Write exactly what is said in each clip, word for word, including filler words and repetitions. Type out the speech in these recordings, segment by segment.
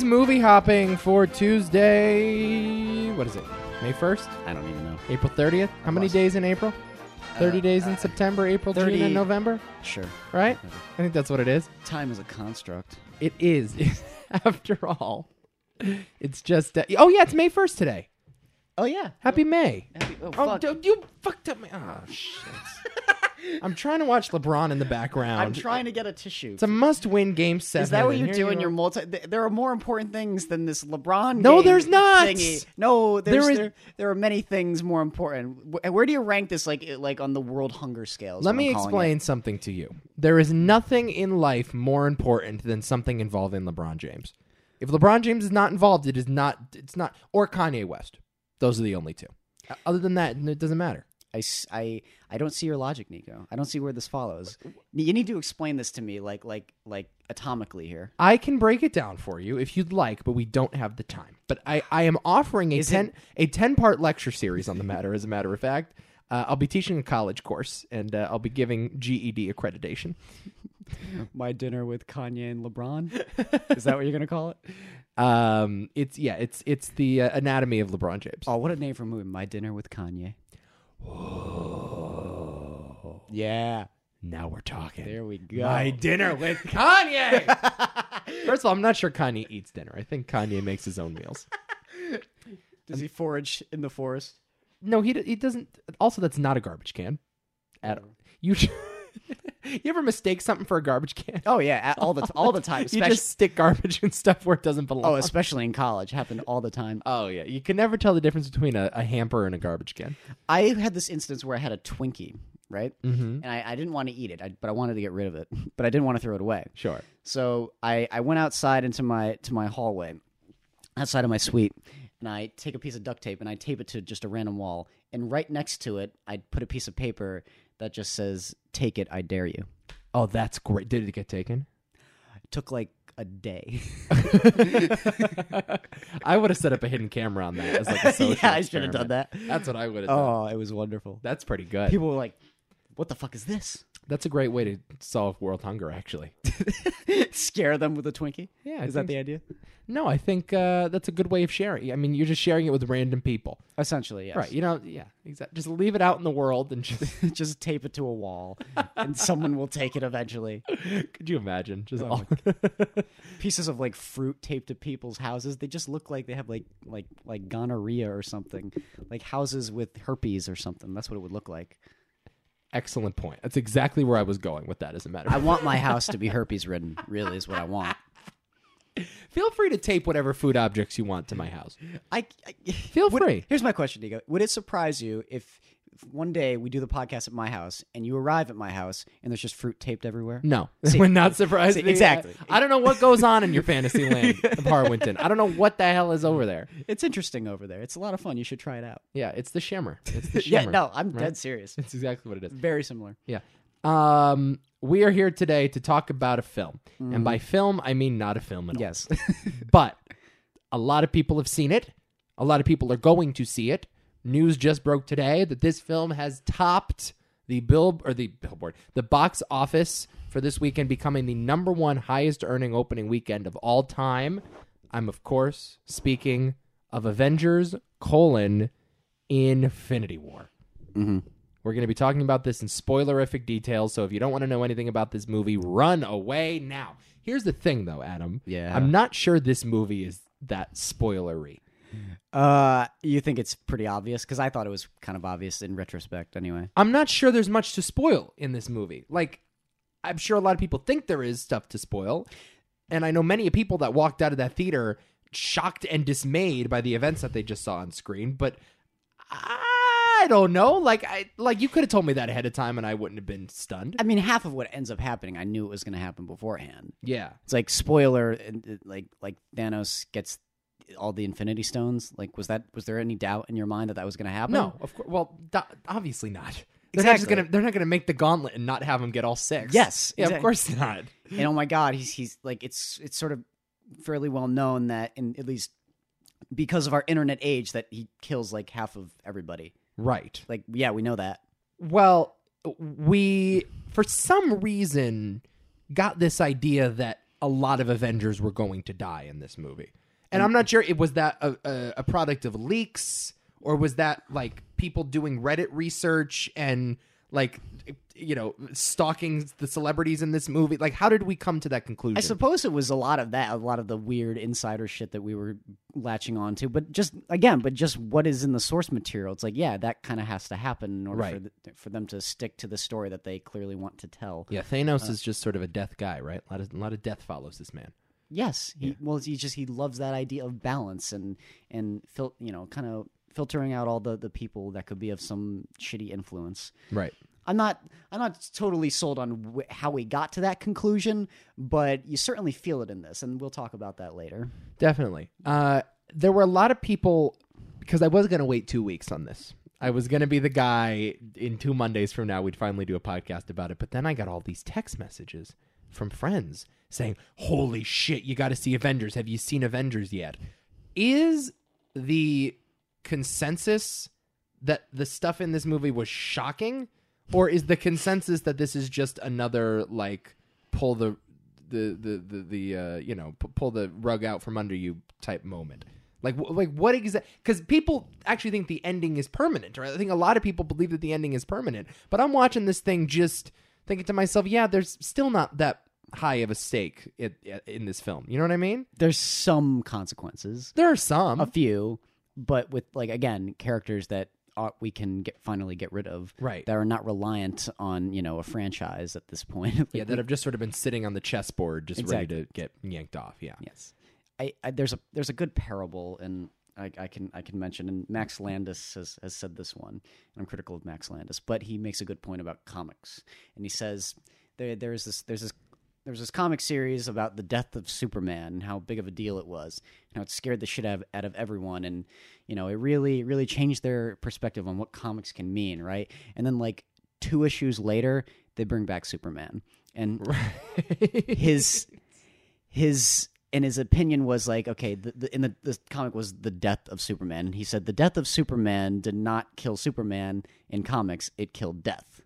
movie hopping for Tuesday. What is it? May first? I don't even know. April thirtieth? How many days in April? thirty Uh, days in uh, September, April, thirty June, and November? Sure. Right? I think that's what it is. Time is a construct. It is. After all. It's just... Uh, oh, yeah, it's May first today. Oh, yeah. Happy May. Happy, oh, Oh, fuck. d- you fucked up my... Oh, shit. I'm trying to watch LeBron in the background. I'm trying to get a tissue. It's a must-win game seven. Is that what and you're here doing? you You're are. multi. th- There are more important things than this LeBron. No, game there's not. Thingy. No, there's, There is- there, there are many things more important. Wh- Where do you rank this, like, like on the world hunger scale? is Let what me I'm calling explain it. something to you. There is nothing in life more important than something involving LeBron James. If LeBron James is not involved, it is not. It's not. Or Kanye West. Those are the only two. Other than that, it doesn't matter. I, s- I, I don't see your logic, Nico. I don't see where this follows. You need to explain this to me, like, like, like atomically here. I can break it down for you if you'd like, but we don't have the time. But I, I am offering a Is ten it- a ten part lecture series on the matter. As a matter of fact, uh, I'll be teaching a college course, and uh, I'll be giving G E D accreditation. My dinner with Kanye and LeBron. Is that what you're gonna call it? Um, it's yeah, it's it's the uh, anatomy of LeBron James. Oh, what a name for a movie! My dinner with Kanye. Yeah, Now we're talking. there we go. My dinner with Kanye. First of all, I'm not sure Kanye eats dinner. I think Kanye makes his own meals. Does he forage in the forest? No, he he doesn't. Also, that's not a garbage can. At all. You should, you ever mistake something for a garbage can? Oh yeah, a- all the t- all the time. You Especially, just stick garbage and stuff where it doesn't belong. oh, especially in college, happened all the time. Oh, yeah. You can never tell the difference between a, a hamper and a garbage can. I had this instance where I had a Twinkie, right? Mm-hmm. And I, I didn't want to eat it, I, but I wanted to get rid of it, but I didn't want to throw it away. Sure. So I, I went outside into my to my hallway, outside of my suite, and I take a piece of duct tape and I tape it to just a random wall. And right next to it, I put a piece of paper that just says, "Take it, I dare you." Oh, that's great. Did it get taken? It took like a day. I would have set up a hidden camera on that as like a social Yeah, I should have done experiment. that. That's what I would have done. Oh, it was wonderful. That's pretty good. People were like, "What the fuck is this?" That's a great way to solve world hunger, actually. Scare them with a Twinkie? Yeah, I Is that think the idea? No, I think uh, that's a good way of sharing. I mean, you're just sharing it with random people. Essentially, yes. Right. You know, yeah, exactly. Just leave it out in the world and just... Just tape it to a wall, and someone will take it eventually. Could you imagine? Just Oh all... Pieces of like fruit taped to people's houses. They just look like they have like like like gonorrhea or something. Like houses with herpes or something. That's what it would look like. Excellent point. That's exactly where I was going with that, as a matter of I fact. want my house to be herpes ridden, really is what I want. Feel free to tape whatever food objects you want to my house. I, I Feel would- free. Here's my question, Nico. Would it surprise you if, if one day we do the podcast at my house and you arrive at my house and there's just fruit taped everywhere? No, See- we're not surprised. see, exactly. I don't know what goes on in your fantasy land of Harwinton. I don't know what the hell is over there. It's interesting over there. It's a lot of fun. You should try it out. Yeah, it's the shimmer. It's the Yeah, shimmer. no, I'm right? dead serious. It's exactly what it is. Very similar. Yeah. Um, we are here today to talk about a film. And by film, I mean not a film at all. Yes. But a lot of people have seen it. A lot of people are going to see it. News just broke today that this film has topped the bill or the billboard, the box office for this weekend, becoming the number one highest earning opening weekend of all time. I'm, of course, speaking of Avengers, colon, Infinity War. Mm-hmm. We're going to be talking about this in spoilerific details, so if you don't want to know anything about this movie, run away now. Here's the thing, though, Adam. Yeah. I'm not sure this movie is that spoilery. Uh, you think it's pretty obvious? Because I thought it was kind of obvious in retrospect anyway. I'm not sure there's much to spoil in this movie. Like, I'm sure a lot of people think there is stuff to spoil, and I know many people that walked out of that theater shocked and dismayed by the events that they just saw on screen, but I don't know. Like, I like you could have told me that ahead of time, and I wouldn't have been stunned. I mean, half of what ends up happening, I knew it was going to happen beforehand. Yeah. It's like spoiler, and, uh, like like Thanos gets all the Infinity Stones. Like, was that was there any doubt in your mind that that was going to happen? No, of course. Well, do- obviously not. They're not just Exactly. gonna. They're not gonna make the gauntlet and not have him get all six. Yes, Yeah, exact- of course not. And oh my God, he's he's like it's it's sort of fairly well known that in at least because of our internet age that he kills like half of everybody. Right. Like, yeah, we know that. Well, we for some reason got this idea that a lot of Avengers were going to die in this movie. And I'm not sure it was that a, a, a product of leaks, or was that like people doing Reddit research and like, you know, stalking the celebrities in this movie? Like, how did we come to that conclusion? I suppose it was a lot of that, a lot of the weird insider shit that we were latching on to. But just, again, but just what is in the source material. It's like, yeah, that kind of has to happen in order Right. for, the, for them to stick to the story that they clearly want to tell. Yeah, Thanos is just sort of a death guy, right? A lot of, a lot of death follows this man. Yes. He, Well, he just, he loves that idea of balance and, and fil- you know, kind of filtering out all the, the people that could be of some shitty influence. Right. I'm not I'm not totally sold on wh- how we got to that conclusion, but you certainly feel it in this, and we'll talk about that later. Definitely. Uh, there were a lot of people, because I was going to wait two weeks on this. I was going to be the guy in two Mondays from now, we'd finally do a podcast about it. But then I got all these text messages from friends saying, holy shit, you got to see Avengers. Have you seen Avengers yet? Is the consensus that the stuff in this movie was shocking? Or is the consensus that this is just another, like, pull the, the, the, the, the uh, you know, p- pull the rug out from under you type moment? Like, w- like what exactly? Because people actually think the ending is permanent, right? I think a lot of people believe that the ending is permanent. But I'm watching this thing just thinking to myself, yeah, there's still not that high of a stake in, in this film. You know what I mean? There's some consequences, There are some. a few, but with, like, again, characters that are, we can get finally get rid of, Right. that are not reliant on, you know, a franchise at this point. Like, yeah, that have just sort of been sitting on the chessboard, just Exactly. ready to get yanked off. Yeah. Yes, I, I there's a there's a good parable, and I, I can I can mention, and Max Landis has, has said this one. And I'm critical of Max Landis, but he makes a good point about comics, and he says there there's this there's this there's this comic series about the death of Superman and how big of a deal it was, and how it scared the shit out of, out of everyone, and you know it really really changed their perspective on what comics can mean, right? And then like two issues later, they bring back Superman, and his his and his opinion was like, okay, the, the, in the, the comic was the death of Superman. And he said the death of Superman did not kill Superman in comics; it killed death.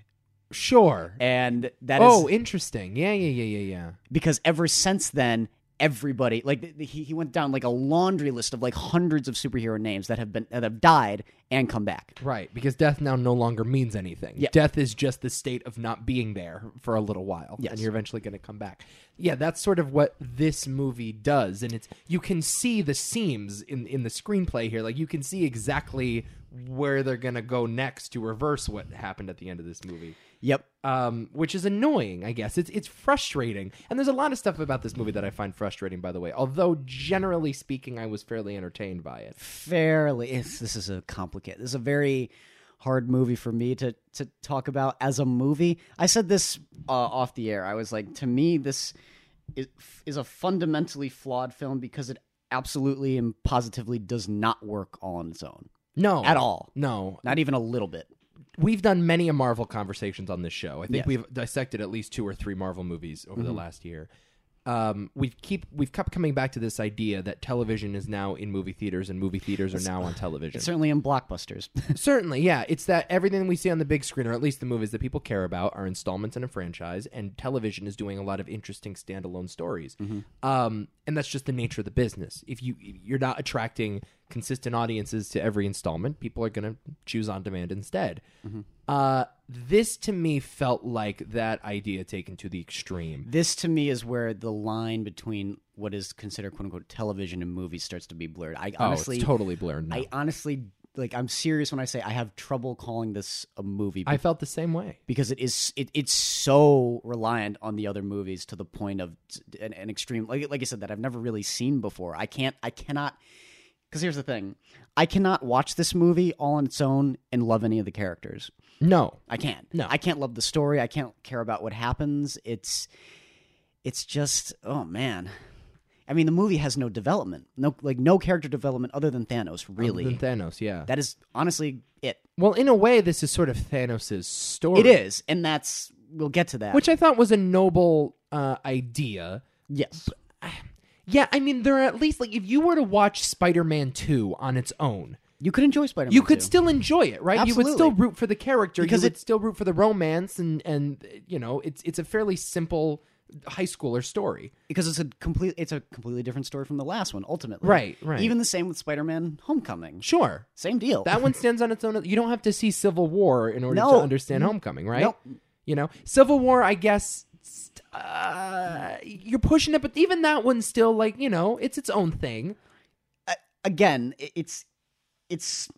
Sure. And that is Oh, interesting. Yeah, yeah, yeah, yeah, yeah. because ever since then, everybody like th- th- he he went down like a laundry list of like hundreds of superhero names that have been that have died and come back. Right, because death now no longer means anything. Yeah. Death is just the state of not being there for a little while, Yes. and you're eventually going to come back. Yeah, that's sort of what this movie does, and it's you can see the seams in in the screenplay here. Like you can see exactly where they're going to go next to reverse what happened at the end of this movie. Yep. Um, which is annoying, I guess. It's it's frustrating, and there's a lot of stuff about this movie that I find frustrating. By the way, although generally speaking, I was fairly entertained by it. Fairly. It's, this is a complicated. This is a very hard movie for me to to talk about as a movie. I said this uh, off the air. I was like, to me, this is, is a fundamentally flawed film because it absolutely and positively does not work all on its own No, at all. No, Not even a little bit. we've done many a Marvel conversations on this show. I think Yes. we've dissected at least two or three Marvel movies over Mm-hmm. the last year. Um, we keep we've kept coming back to this idea that television is now in movie theaters and movie theaters are now on television. It's certainly in blockbusters. Certainly, yeah. It's that everything we see on the big screen, or at least the movies that people care about, are installments in a franchise, and television is doing a lot of interesting standalone stories. Um, and that's just the nature of the business. If you you're not attracting consistent audiences to every installment, people are going to choose on demand instead. Uh, this to me felt like that idea taken to the extreme. This to me is where the line between what is considered "quote unquote" television and movies starts to be blurred. I honestly, oh, it's totally blurred now. I honestly like. I'm serious when I say I have trouble calling this a movie. I felt the same way. Because it is it, it's so reliant on the other movies to the point of an, an extreme like like I said that I've never really seen before. I can't I cannot because here's the thing. I cannot watch this movie all on its own and love any of the characters. No. I can't. No. I can't love the story. I can't care about what happens. It's it's just oh man. I mean the movie has no development. No like no character development other than Thanos, really. Other than Thanos, yeah. That is honestly it. Well, in a way, this is sort of Thanos' story. It is, and that's we'll get to that. Which I thought was a noble uh, idea. yes. Yeah, I mean, there are at least, like, if you were to watch Spider-Man two on its own, You could enjoy Spider-Man. you could too. still enjoy it, right? You would still Absolutely. root for the character. Because you would it- still root for the romance, and, and you know, it's it's a fairly simple high schooler story. Because it's a complete, it's a completely different story from the last one. Ultimately, Right, right. Even the same with Spider-Man: Homecoming. Sure. Same deal. That one stands on its own. You don't have to see Civil War in order No. to understand Homecoming, right? Nope. You know, Civil War, I guess, uh, you're pushing it, but even that one's still like, you know, it's its own thing. Again, it- it's it's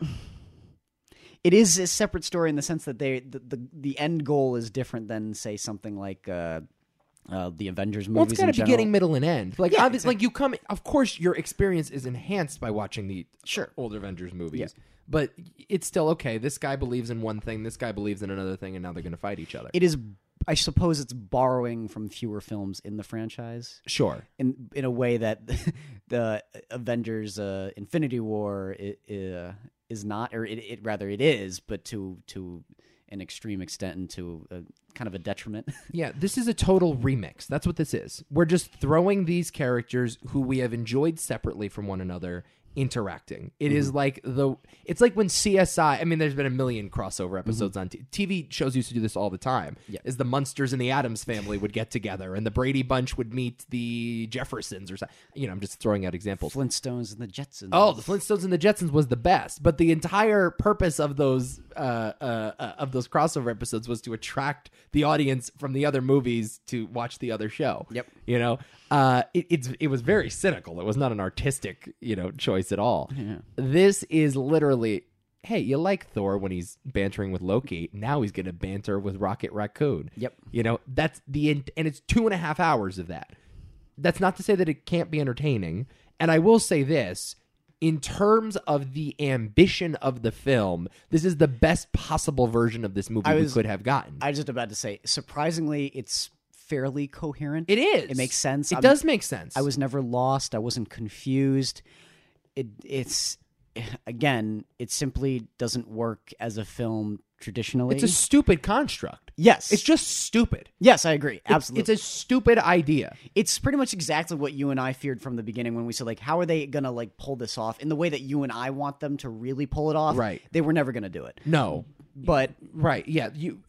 it is a separate story in the sense that they the the, the end goal is different than, say, something like uh, uh, the Avengers movies. Well, it's got in to be general. beginning, middle, and end. Like, Yeah, obviously, like you come, of course, your experience is enhanced by watching the Sure. older Avengers movies. Yeah. But it's still okay. This guy believes in one thing, this guy believes in another thing, and now they're going to fight each other. It is. I suppose it's borrowing from fewer films in the franchise. Sure. In in a way that the Avengers uh, Infinity War i- uh, is not, or it, it rather it is, but to to an extreme extent and to a, kind of a detriment. Yeah, this is a total remix. That's what this is. We're just throwing these characters who we have enjoyed separately from one another interacting. It is like the it's like when C S I, I mean there's been a million crossover episodes on t- TV shows used to do this all the time. Yeah. Is the Munsters and the Addams Family would get together and the Brady Bunch would meet the Jeffersons or something. You know, I'm just throwing out examples. Flintstones and the Jetsons. Oh, the Flintstones and the Jetsons was the best, but the entire purpose of those uh, uh, uh, of those crossover episodes was to attract the audience from the other movies to watch the other show. Yep. You know, uh, it, it's it was very cynical. It was not an artistic, you know, choice at all. Yeah. This is literally, hey, you like Thor when he's bantering with Loki. Now he's going to banter with Rocket Raccoon. Yep. You know, that's the and it's two and a half hours of that. That's not to say that it can't be entertaining. And I will say this, in terms of the ambition of the film, this is the best possible version of this movie I we was- could have gotten. I was just about to say, surprisingly, it's fairly coherent. it is. It makes sense. It I'm- does make sense. I was never lost. I wasn't confused. It it's again, it simply doesn't work as a film traditionally. It's a stupid construct. yes. It's just stupid. yes, I agree. It's- Absolutely. It's a stupid idea. It's pretty much exactly what you and I feared from the beginning when we said, like, how are they gonna like pull this off in the way that you and I want them to really pull it off? Right. They were never gonna do it. No. But Right. Yeah. You.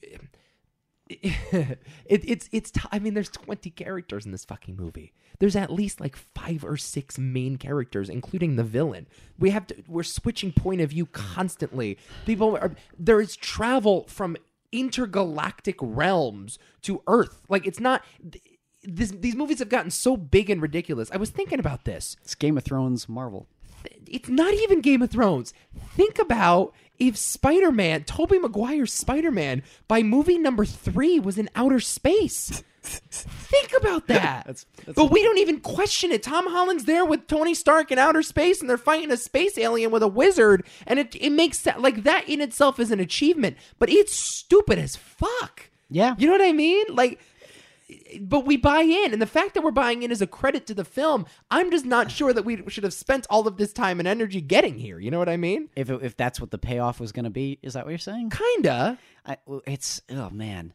It, it's it's. T- I mean, there's twenty characters in this fucking movie. There's at least like five or six main characters, including the villain. We have to. We're switching point of view constantly. People are. There is travel from intergalactic realms to Earth. Like it's not. This, these movies have gotten so big and ridiculous. I was thinking about this. it's Game of Thrones, Marvel. It's not even Game of Thrones. Think about if Spider-Man, Tobey Maguire's Spider-Man, by movie number three was in outer space. Think about that. That's- that's- but we don't even question it. Tom Holland's there with Tony Stark in outer space, and they're fighting a space alien with a wizard, and it it makes that like that in itself is an achievement. But it's stupid as fuck. Yeah. You know what I mean? Like. But we buy in, and the fact that we're buying in is a credit to the film. I'm just not sure that we should have spent all of this time and energy getting here. You know what I mean? If it, if that's what the payoff was gonna be, is that what you're saying? Kinda. I, well, it's oh man.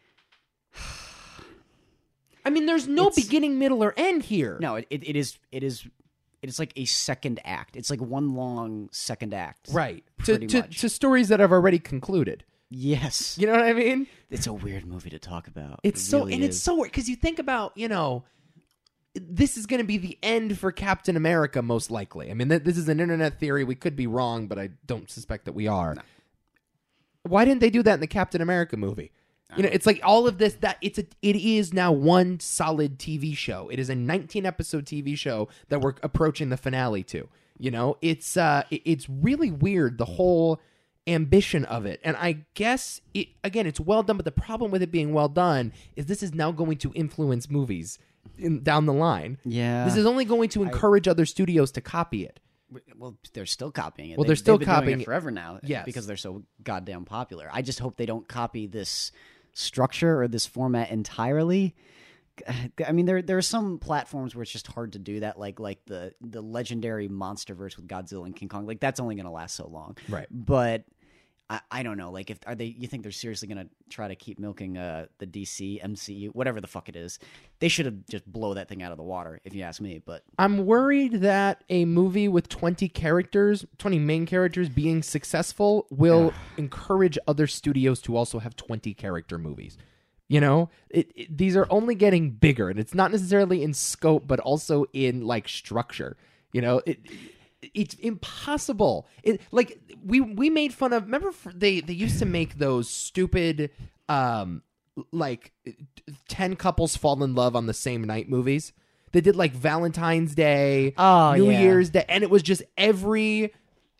I mean, there's no It's- beginning, middle, or end here. No, it, it, it is it is it is like a second act. It's like one long second act. Right. To, Pretty to, much. to stories that have already concluded. Yes. You know what I mean? It's a weird movie to talk about. It's It so, really and it's is. so weird because you think about, you know, this is going to be the end for Captain America, most likely. I mean, th- this is an internet theory. We could be wrong, but I don't suspect that we are. Why didn't they do that in the Captain America movie? You know, it's like all of this that it's a it is now one solid T V show. It is a nineteen episode T V show that we're approaching the finale to. You know, it's uh it- it's really weird, the whole ambition of it. And I guess it again it's well done, but the problem with it being well done is this is now going to influence movies in, down the line. Yeah. This is only going to encourage other studios to copy it. Well, they're still copying it. Well, They- they're still they've been doing copying it it. forever now. Yes. Because they're so goddamn popular. I just hope they don't copy this structure or this format entirely. I mean, there there are some platforms where it's just hard to do that, like like the the legendary MonsterVerse with Godzilla and King Kong. Like that's only going to last so long, Right. But I, I don't know. Like, if are they? You think they're seriously going to try to keep milking uh, the D C M C U, whatever the fuck it is? They should have just blow that thing out of the water, if you ask me. But I'm worried that a movie with twenty characters, twenty main characters being successful will encourage other studios to also have twenty character movies. You know, it, it, these are only getting bigger, and it's not necessarily in scope, but also in like structure. You know, it, it it's impossible. It like we we made fun of. Remember, they they used to make those stupid um like ten couples fall in love on the same night movies. They did like Valentine's Day, Oh, New yeah. Year's Day, and it was just every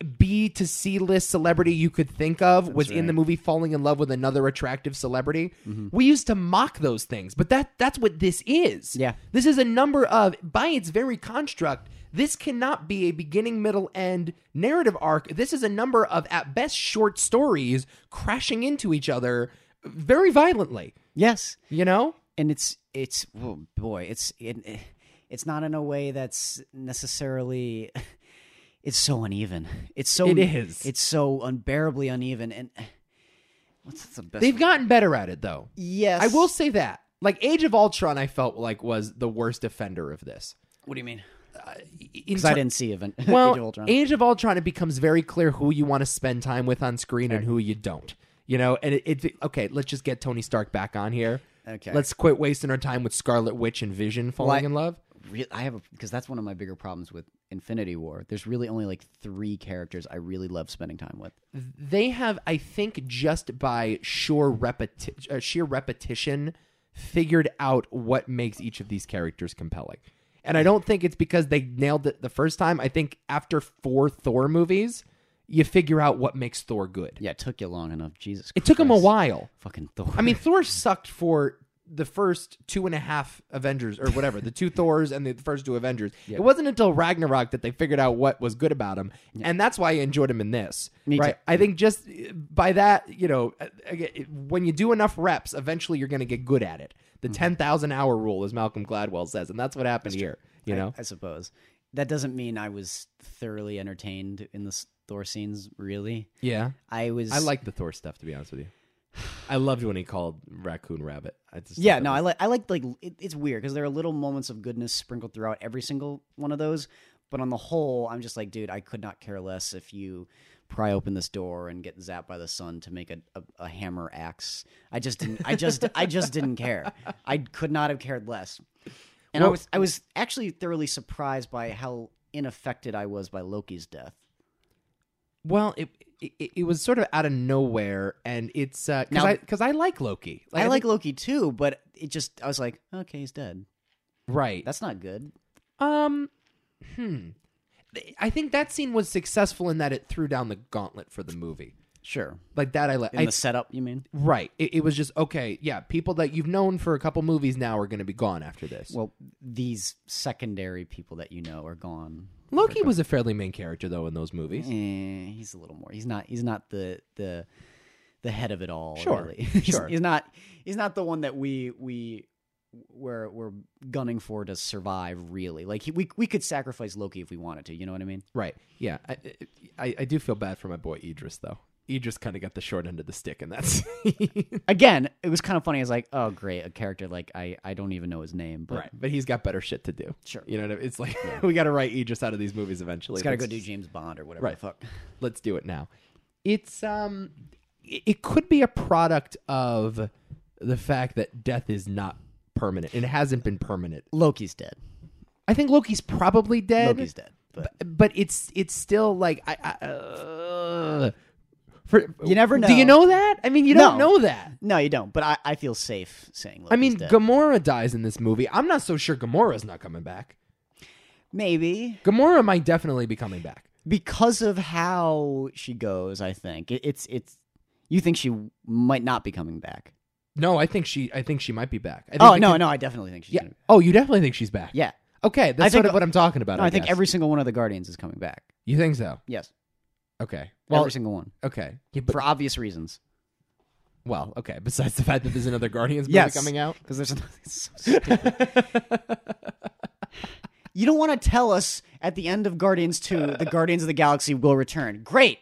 B to C list celebrity you could think of was in right. the movie falling in love with another attractive celebrity. We used to mock those things, but that that's what this is. Yeah. This is a number of, by its very construct, this cannot be a beginning, middle, end narrative arc. This is a number of, at best, short stories crashing into each other very violently. Yes. You know? And it's it's oh boy, it's it, it's not in a way that's necessarily it's so uneven. It's so It is. It's so unbearably uneven and what's the best They've gotten better at it, though. Yes. I will say that. Like, Age of Ultron, I felt like was the worst offender of this. What do you mean? In Because I ter- didn't see event Well, Age of Ultron. Age of Ultron, it becomes very clear who you want to spend time with on screen and who you don't. You know, and it, it okay, let's just get Tony Stark back on here. Okay. Let's quit wasting our time with Scarlet Witch and Vision falling Well, I- in love. Re- I have a because that's one of my bigger problems with Infinity War. There's really only like three characters I really love spending time with. They have, I think, just by sure repeti- uh, sheer repetition, figured out what makes each of these characters compelling. And I don't think it's because they nailed it the first time. I think after four Thor movies, you figure out what makes Thor good. Yeah, it took you long enough. Jesus It took him a Christ. while. Fucking Thor. I mean, Thor sucked for the first two and a half Avengers, or whatever, the two Thors and the first two Avengers. Yep. It wasn't until Ragnarok that they figured out what was good about him, and that's why I enjoyed him in this. Me right? too. I think just by that, you know, again, when you do enough reps, eventually you're going to get good at it. The Mm-hmm. ten thousand hour rule, as Malcolm Gladwell says, and that's what happened here. You I- know, I, suppose that doesn't mean I was thoroughly entertained in the s- Thor scenes. Really, yeah. I was. I like the Thor stuff, to be honest with you. I loved when he called Raccoon Rabbit. I just Yeah, thought no, that I was- like. I like like it, it's weird because there are little moments of goodness sprinkled throughout every single one of those. But on the whole, I'm just like, dude, I could not care less if you pry open this door and get zapped by the sun to make a, a, a hammer axe. I just didn't. I just I just didn't care. I could not have cared less. And I Well- was I was actually thoroughly surprised by how unaffected I was by Loki's death. Well, it, it it was sort of out of nowhere, and it's because Now- I because I like Loki. I, like think- Loki too, but it just I was like, okay, he's dead. right. That's not good. Um, hmm. I think that scene was successful in that it threw down the gauntlet for the movie. Sure. Like that, I like. In the setup, you mean? Right. It, it was just okay. Yeah, people that you've known for a couple movies now are going to be gone after this. Well, these secondary people that you know are gone. Loki was a fairly main character though in those movies. Eh, he's a little more. He's not. He's not the the the head of it all. Sure, really. He's- sure. He's not. He's not the one that we we we're we're gunning for to survive. Really, like he, we we could sacrifice Loki if we wanted to. You know what I mean? Right. Yeah. I, I I do feel bad for my boy Idris though. Idris kind of got the short end of the stick in that scene. Again, it was kind of funny. I was like, oh great, a character like I I don't even know his name, but Right, but he's got better shit to do. Sure. You know what I mean? It's like, we got to write Idris out of these movies eventually. he's got to go Let's- do James Bond or whatever. Right. The fuck. Let's do it now. It's, um, it it could be a product of the fact that death is not permanent. It hasn't been permanent. Loki's dead. I think Loki's probably dead. Loki's dead. But But, but it's, it's still like, I, I uh, for, You never Do you know. know that? I mean, you don't No. know that. no, you don't. But I, I feel safe saying Loki's I mean, dead. Gamora dies in this movie. I'm not so sure Gamora's not coming back. Maybe. Gamora might definitely be coming back. Because of how she goes, I think it, it's it's. You think she might not be coming back? No, I think she. I think she might be back. I think Oh they no, can- no, I definitely think she's. Yeah. Gonna be. Oh, you definitely think she's back. Yeah, Okay, that's I sort think- of what I'm talking about. no, I, I think guess. every single one of the Guardians is coming back. You think so? Yes, Okay. Well. every single one Okay. Yeah, but, for obvious reasons. well. Okay. Besides the fact that there's another Guardians movie Yes. coming out. Because there's it's so stupid. You don't want to tell us at the end of Guardians two, the Guardians of the Galaxy will return. Great.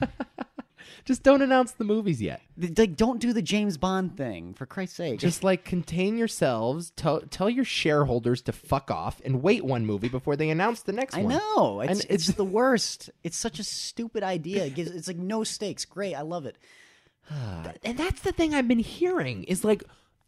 Just don't announce the movies yet. Like, don't do the James Bond thing, for Christ's sake. Just like contain yourselves. Tell tell your shareholders to fuck off and wait one movie before they announce the next I one. know. It's, And it's, it's- the worst. It's such a stupid idea. It gives, it's like no stakes. Great. I love it. And that's the thing I've been hearing is like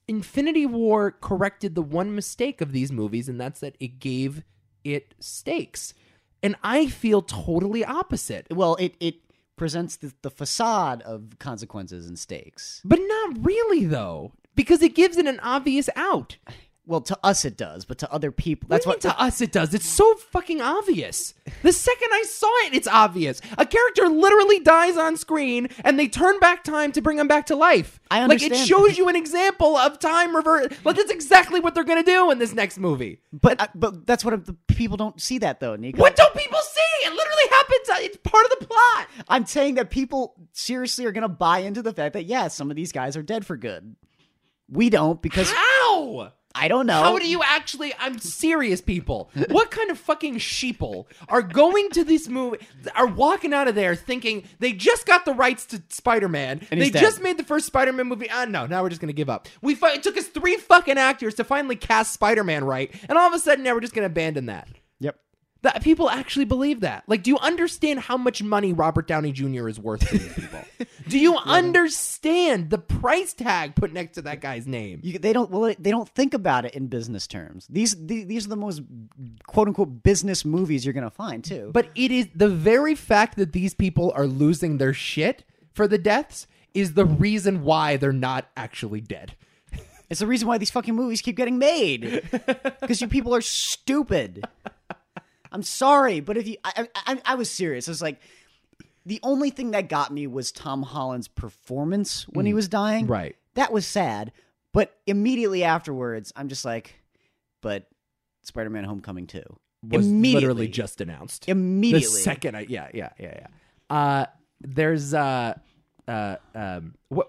Infinity War corrected the one mistake of these movies, and that's that it gave it stakes. And I feel totally opposite. Well, it it presents the, the facade of consequences and stakes. But not really, though, because it gives it an obvious out. Well, to us it does, but to other people, That's that's what what. to us it does. It's so fucking obvious. The second I saw it, it's obvious. A character literally dies on screen, and they turn back time to bring him back to life. I Like, it understand. shows you an example of time revert. Like, that's exactly what they're gonna do in this next movie. But uh, but that's what the people don't see that though, Nico. What don't people see? It literally happens. It's part of the plot. I'm saying that people seriously are gonna buy into the fact that yeah, some of these guys are dead for good. We don't because How? I don't know. How do you actually? I'm serious, people. What kind of fucking sheeple are going to this movie, are walking out of there thinking they just got the rights to Spider-Man? And They he's dead. just made the first Spider-Man movie. Ah, no, now we're just going to give up. We fi- It took us three fucking actors to finally cast Spider-Man right, and all of a sudden now we're just going to abandon that. Yep. That people actually believe that. Like, do you understand how much money Robert Downey Junior is worth to these people? Do you understand the price tag put next to that guy's name? You, they don't. Well, they don't think about it in business terms. These the, these are the most quote unquote business movies you're gonna find too. But it is the very fact that these people are losing their shit for the deaths is the reason why they're not actually dead. it's the reason why these fucking movies keep getting made because you people are stupid. I'm sorry, but if you, I, I, I was serious. I was like, the only thing that got me was Tom Holland's performance when he was dying. Right. That was sad. But immediately afterwards, I'm just like, but Spider-Man Homecoming two. Was immediately. literally just announced. Immediately. The second I, yeah, yeah, yeah, yeah. Uh, there's, uh, uh, um, what,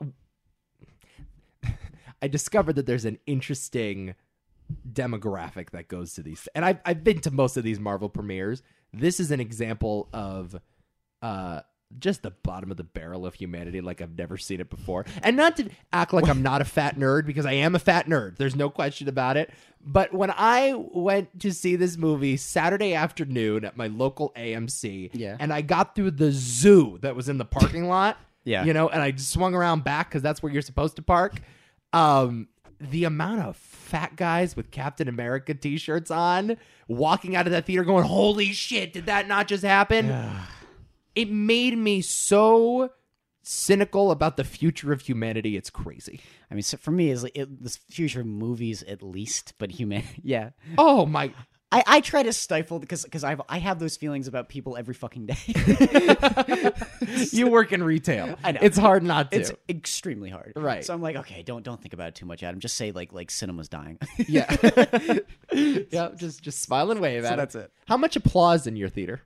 I discovered that there's an interesting demographic that goes to these, and I've, I've been to most of these Marvel premieres. This is an example of uh just the bottom of the barrel of humanity like I've never seen it before. And not to act like I'm not a fat nerd, because I am a fat nerd, there's no question about it. But when I went to see this movie Saturday afternoon at my local A M C, Yeah. and I got through the zoo that was in the parking lot, Yeah. you know, and I swung around back because that's where you're supposed to park. Um, the amount of fat guys with Captain America t-shirts on walking out of that theater going, holy shit, did that not just happen? It made me so cynical about the future of humanity. It's crazy. I mean, so for me, it's like it, the future of movies at least, but human, yeah. Oh my. I, I try to stifle because because I I have those feelings about people every fucking day. You work in retail. I know. It's hard not to. It's extremely hard, Right. So I'm like, okay, don't don't think about it too much, Adam. Just say like like cinema's dying. Yeah. Yeah, just just smile and wave So at it. that's it. How much applause in your theater?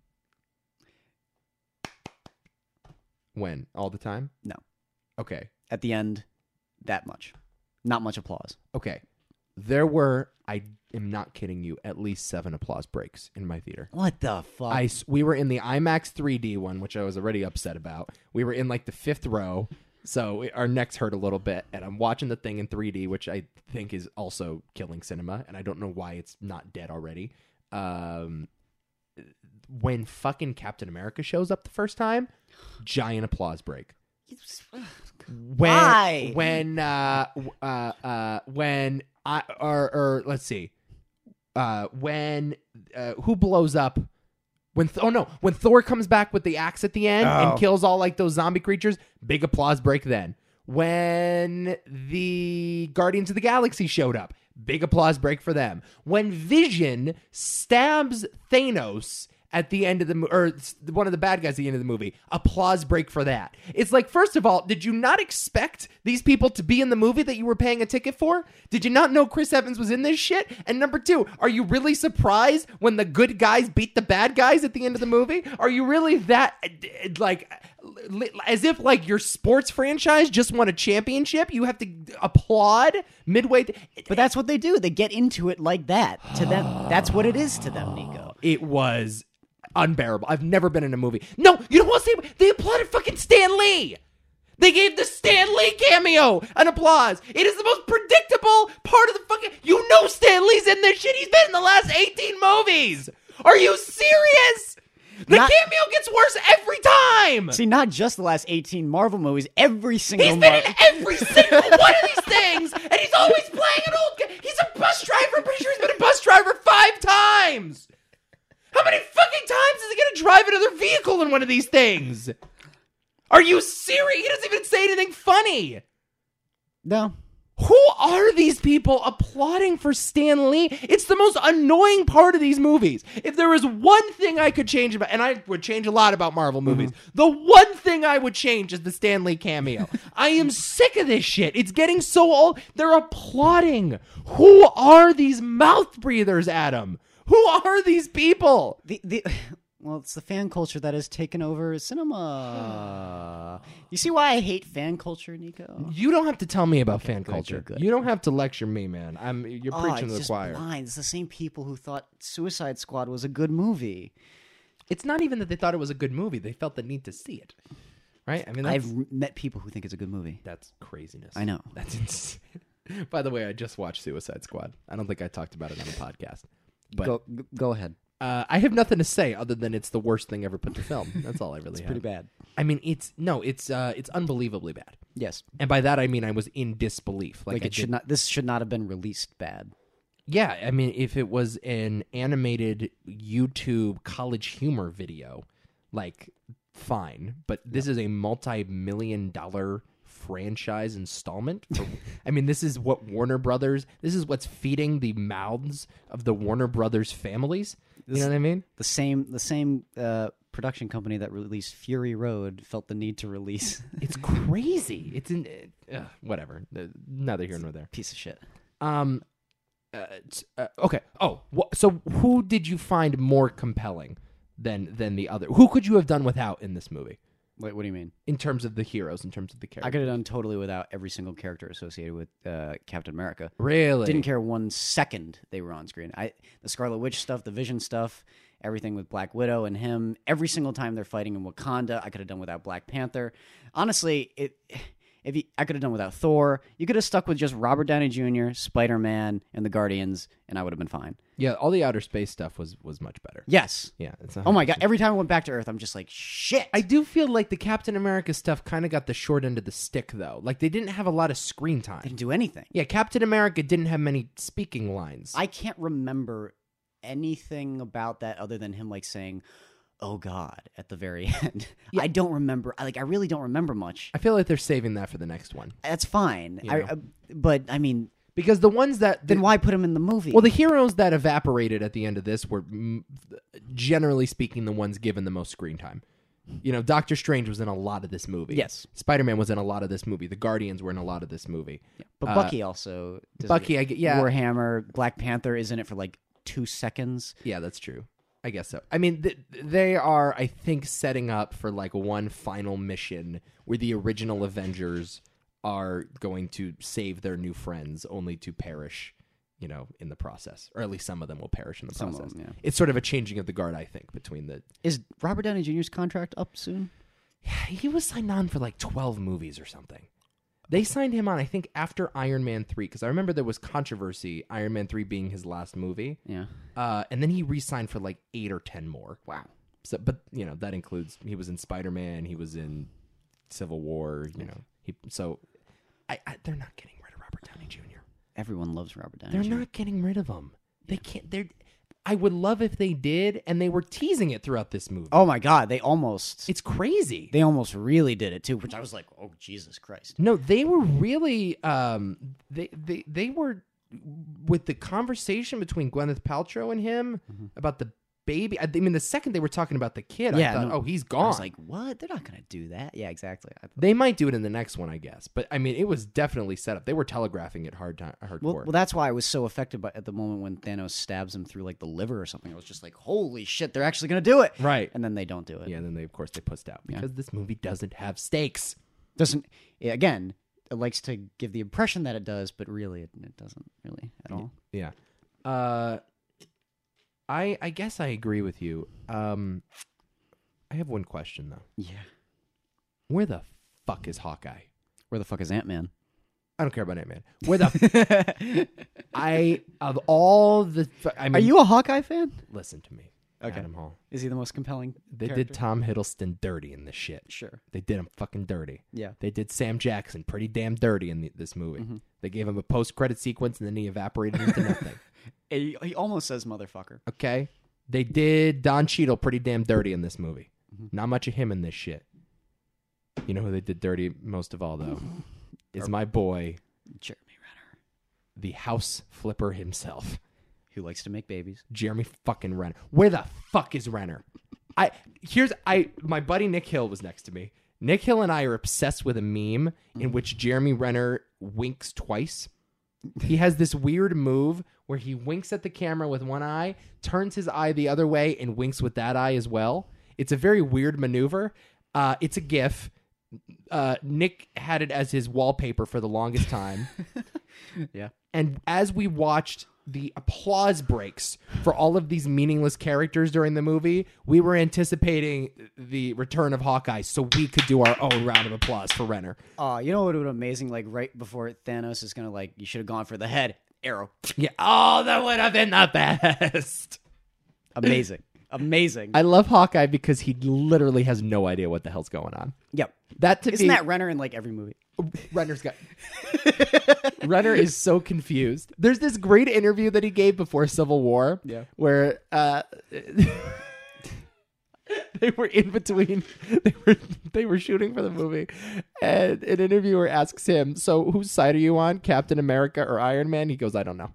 When? All the time? No. Okay. At the end, that much, not much applause. Okay. There were, I am not kidding you, at least seven applause breaks in my theater. What the fuck? I, s- we were in the IMAX three D one, which I was already upset about. We were in like the fifth row, so it- our necks hurt a little bit. And I'm watching the thing in three D, which I think is also killing cinema, and I don't know why it's not dead already. Um, when fucking Captain America shows up the first time, giant applause break. When Why? when uh w- uh uh when I or or let's see, uh when uh who blows up when Th- oh no when Thor comes back with the axe at the end Oh. and kills all like those zombie creatures, big applause break. Then when the Guardians of the Galaxy showed up, big applause break for them. When Vision stabs Thanos at the end of the mo- or one of the bad guys at the end of the movie, applause break for that. It's like, first of all, did you not expect these people to be in the movie that you were paying a ticket for? Did you not know Chris Evans was in this shit? And number two, are you really surprised when the good guys beat the bad guys at the end of the movie? Are you really that like as if like your sports franchise just won a championship? You have to applaud midway th- But that's what they do. They get into it like that. To them, that's what it is to them, Nico. It was unbearable. I've never been in a movie. No, you know what? They, they applauded fucking Stan Lee. They gave the Stan Lee cameo an applause. It is the most predictable part of the fucking... You know Stan Lee's in this shit. He's been in the last eighteen movies. Are you serious? The Not- cameo gets worse every time. See, not just the last eighteen Marvel movies, every single He's been Marvel. in every single one of these things, and he's always playing an old guy. He's a bus driver. I'm pretty sure he's been a bus driver five times. How many fucking times is he going to drive another vehicle in one of these things? Are you serious? He doesn't even say anything funny. No. Who are these people applauding for Stan Lee? It's the most annoying part of these movies. If there was one thing I could change about, and I would change a lot about Marvel movies, mm-hmm. the one thing I would change is the Stan Lee cameo. I am sick of this shit. It's getting so old. They're applauding. Who are these mouth breathers, Adam? Who are these people? The the well, it's the fan culture that has taken over cinema. You see why I hate fan culture, Nico? You don't have to tell me about Okay, fan good, culture. good, good. You don't have to lecture me, man. I'm you're Oh, preaching it's to the just choir. blind. It's the same people who thought Suicide Squad was a good movie. It's not even that they thought it was a good movie. They felt the need to see it. Right? I mean, that's, I've met people who think it's a good movie. that's craziness. I know. That's insane. By the way, I just watched Suicide Squad. I don't think I talked about it on the podcast. But Go go ahead. uh, I have nothing to say other than it's the worst thing ever put to film. That's all I really It's have. pretty bad. I mean, it's no, it's uh, it's unbelievably bad. Yes. And by that I mean I was in disbelief. Like, Like I it should did- not. This should not have been released bad. Yeah, I mean, if it was an animated YouTube college humor video, like, fine. But this is a multi-million dollar franchise installment. For, I mean, this is what Warner Brothers, this is what's feeding the mouths of the Warner Brothers families. You This- know what I mean? The same the same uh, production company that released Fury Road felt the need to release It's crazy. It's in, uh, whatever. Uh, Neither here nor there. piece of shit. Um, uh, t- uh, okay. Oh, wh- so who did you find more compelling than than the other? Who could you have done without in this movie? Wait, what do you mean? In terms of the heroes, in terms of the I characters? could have done totally without every single character associated with uh, Captain America. Really? Didn't care one second they were on screen. I the Scarlet Witch stuff, the Vision stuff, everything with Black Widow and him. Every single time they're fighting in Wakanda, I could have done without Black Panther. Honestly, it if you, I could have done without Thor. You could have stuck with just Robert Downey Junior, Spider Man, and the Guardians, and I would have been fine. Yeah, all the outer space stuff was was much better. Yes. Yeah. It's Oh my god! Every time I went back to Earth, I'm just like, shit. I do feel like the Captain America stuff kind of got the short end of the stick, though. Like, they didn't have a lot of screen time. didn't do anything. Yeah, Captain America didn't have many speaking lines. I can't remember anything about that other than him like saying, "Oh God" at the very end. Yeah. I don't remember. I- Like I really don't remember much. I feel like they're saving that for the next one. That's fine. You I, know? I, but I mean, Because the ones that... then why put him in the movie? Well, the heroes that evaporated at the end of this were, mm, generally speaking, the ones given the most screen time. You know, Doctor Strange was in a lot of this movie. Yes. Spider-Man was in a lot of this movie. The Guardians were in a lot of this movie. but uh, Bucky also. doesn't Bucky, get- I get, yeah, Warhammer, Black Panther is in it for like two seconds. yeah, that's true. I guess so. I mean, th- they are, I think, setting up for like one final mission where the original Avengers are going to save their new friends, only to perish, you know, in the process, or at least some of them will perish in the Some of process. them, yeah. It's sort of a changing of the guard, I think, between the. Is Robert Downey Junior's contract up soon? He was signed on for like twelve movies or something. They signed him on, I think, after Iron Man three, because I remember there was controversy, Iron Man three being his last movie. Yeah. Uh, and then he re-signed for like eight or ten more. Wow. So, but you know that includes he was in Spider-Man, he was in Civil War. You know, he so I, I they're not getting rid of Robert Downey Junior Everyone loves Robert Downey They're Junior not getting rid of him. They can't. They're. I would love if they did, and they were teasing it throughout this movie. Oh my God! They almost. It's crazy. They almost really did it too, which I was like, "Oh Jesus Christ!" No, they were really. Um, they they they were with the conversation between Gwyneth Paltrow and him Mm-hmm. about the baby. I, I mean, the second they were talking about the kid, Yeah, I thought, no. oh, he's I gone. was like, "What? They're not gonna do that." Yeah, exactly. I, They might do it in the next one, I guess. But I mean, it was definitely set up. They were telegraphing it hard time, hardcore. well, well, that's why I was so affected by at the moment when Thanos stabs him through like the liver or something. I was just like, "Holy shit! They're actually gonna do it!" right. And then they don't do it. Yeah, and then they of course they pussed out Yeah. because this movie doesn't have stakes. Doesn't yeah, again? It likes to give the impression that it does, but really, it, it doesn't really at all. Yeah. Uh, I I guess I agree with you. Um, I have one question though. Yeah. Where the fuck is Hawkeye? Where the fuck is Ant Man? I don't care about Ant Man. Where the I of all the I mean, Are you a Hawkeye fan? listen to me. Okay. Adam Hall. Is he the most compelling? They character? did Tom Hiddleston dirty in this shit. Sure. They did him fucking dirty. Yeah. They did Sam Jackson pretty damn dirty in the, this movie. Mm-hmm. They gave him a post-credit sequence, and then he evaporated into nothing. He, he almost says motherfucker. Okay? They did Don Cheadle pretty damn dirty in this movie. Mm-hmm. Not much of him in this shit. You know who they did dirty most of all, though? Is my boy, Jeremy Renner, the house flipper himself. who likes to make babies. Jeremy fucking Renner. Where the fuck is Renner? I here's I my buddy Nick Hill was next to me. Nick Hill and I are obsessed with a meme in which Jeremy Renner winks twice. He has this weird move where he winks at the camera with one eye, turns his eye the other way, and winks with that eye as well. It's a very weird maneuver. Uh, it's a GIF. Uh, Nick had it as his wallpaper for the longest time. Yeah. And as we watched the applause breaks for all of these meaningless characters during the movie, we were anticipating the return of Hawkeye so we could do our own round of applause for Renner. Oh, you know what would be amazing? Like right before Thanos is gonna like, you should have gone for the head arrow. Yeah. Oh, that would have been the best. Amazing, amazing. I love Hawkeye because he literally has no idea what the hell's going on. Yep. That to Isn't me, that Renner in like every movie? Renner's got Renner is so confused. There's this great interview that he gave before Civil War, Yeah. where uh, they were in between. They were they were shooting for the movie, and an interviewer asks him, "So whose side are you on, Captain America or Iron Man?" He goes, "I don't know."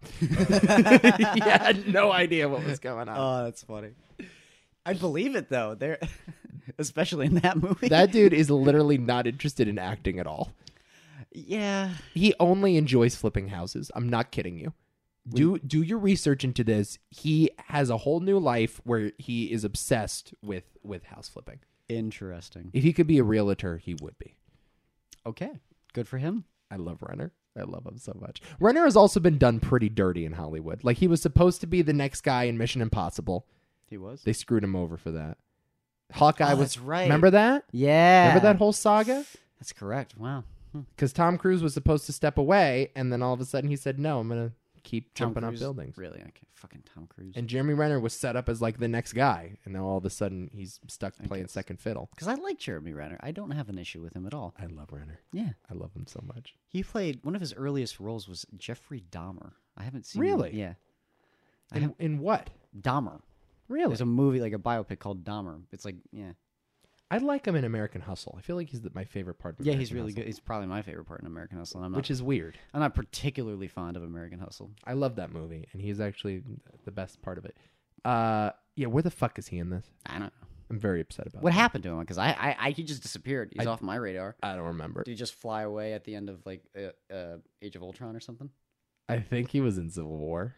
He had no idea what was going on. Oh, that's funny. I believe it though. There, especially in that movie. That dude is literally not interested in acting at all. Yeah. He only enjoys flipping houses. I'm not kidding you. Do do your research into this. He has a whole new life where he is obsessed with, with house flipping. Interesting. If he could be a realtor, he would be. Okay. Good for him. I love Renner. I love him so much. Renner has also been done pretty dirty in Hollywood. Like, he was supposed to be the next guy in Mission Impossible. He was. They screwed him over for that. Hawkeye Oh, was... that's right. Remember that? Yeah. Remember that whole saga? That's correct. Wow. Because Tom Cruise was supposed to step away, and then all of a sudden he said, no, I'm going to keep Tom jumping Cruise? up buildings. Really? Okay. Fucking Tom Cruise. And Jeremy Renner was set up as like the next guy, and now all of a sudden he's stuck playing guess. second fiddle. Because I like Jeremy Renner. I don't have an issue with him at all. I love Renner. Yeah. I love him so much. He played one of his earliest roles was Jeffrey Dahmer. I haven't seen Really? him. Yeah. I In, have in what? Dahmer. Really? There's a movie like a biopic called Dahmer. It's like yeah. I like him in American Hustle. I feel like he's the, my favorite part of Yeah, American he's really Hustle, good. He's probably my favorite part in American Hustle. And I'm not which is weird. I'm not particularly fond of American Hustle. I love that movie, and he's actually the best part of it. Uh, yeah, where the fuck is he in this? I don't know. I'm very upset about What that. happened to him? Because I, I, I, he just disappeared. He's I- off my radar. I don't remember. Did he just fly away at the end of like uh, uh, Age of Ultron or something? I think he was in Civil War.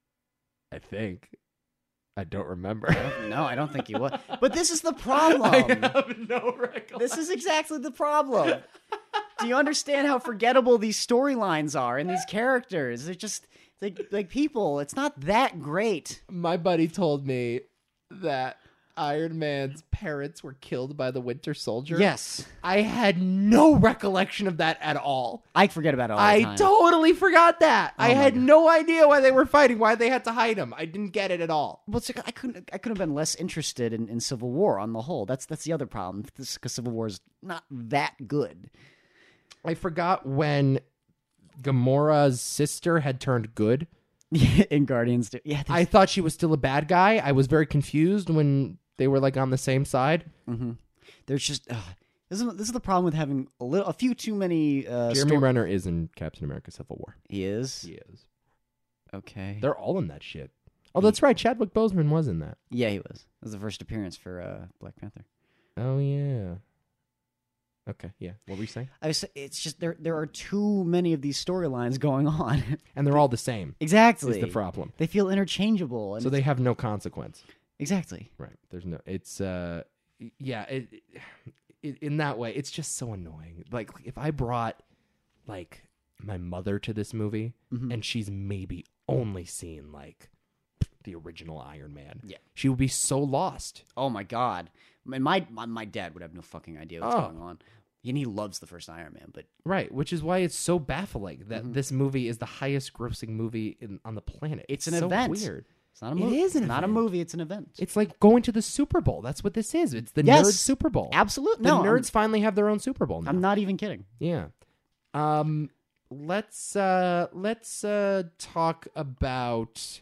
I think. I don't remember. No, I don't think he was. But this is the problem. I have no recollection. This is exactly the problem. Do you understand how forgettable these storylines are and these characters? They're just like like people. It's not that great. My buddy told me that Iron Man's parents were killed by the Winter Soldier. Yes, I had no recollection of that at all. I forget about it all the I time. totally forgot that. I my had God. no idea why they were fighting, why they had to hide him. I didn't get it at all. Well, it's like, I couldn't. I could have been less interested in, in Civil War on the whole. That's that's the other problem. Because Civil War is not that good. I forgot when Gamora's sister had turned good. in Guardians, yeah. I there's- thought she was still a bad guy. I was very confused when they were like on the same side. Mhm. There's just uh, this is this is the problem with having a little, a few too many. Uh, Jeremy sto- Renner is in Captain America: Civil War. He is He is. okay. They're all in that shit. Oh, that's right. Chadwick Boseman was in that. Yeah, he was. It was the first appearance for uh, Black Panther. Oh yeah. Okay, yeah. What were you saying? I was, it's just there. There are too many of these storylines going on. And they're all the same. Exactly, Is the problem. they feel interchangeable. And So they have no consequence. exactly. Right. There's no. It's uh, yeah. It, it in that way, it's just so annoying. Like if I brought like my mother to this movie, Mhm. and she's maybe only seen like the original Iron Man, Yeah. she would be so lost. Oh my god, and my my, my dad would have no fucking idea what's Oh. going on. And he loves the first Iron Man, but Right, which is why it's so baffling that Mhm. this movie is the highest grossing movie in, on the planet. It's an so event. Weird. It's not a movie. It is an it's not a event. movie. It's an event. It's like going to the Super Bowl. That's what this is. It's the Yes. nerd Super Bowl. Absolutely. The No, nerds I'm, finally have their own Super Bowl now. I'm not even kidding. Yeah. Um. Let's uh. Let's uh. Talk about.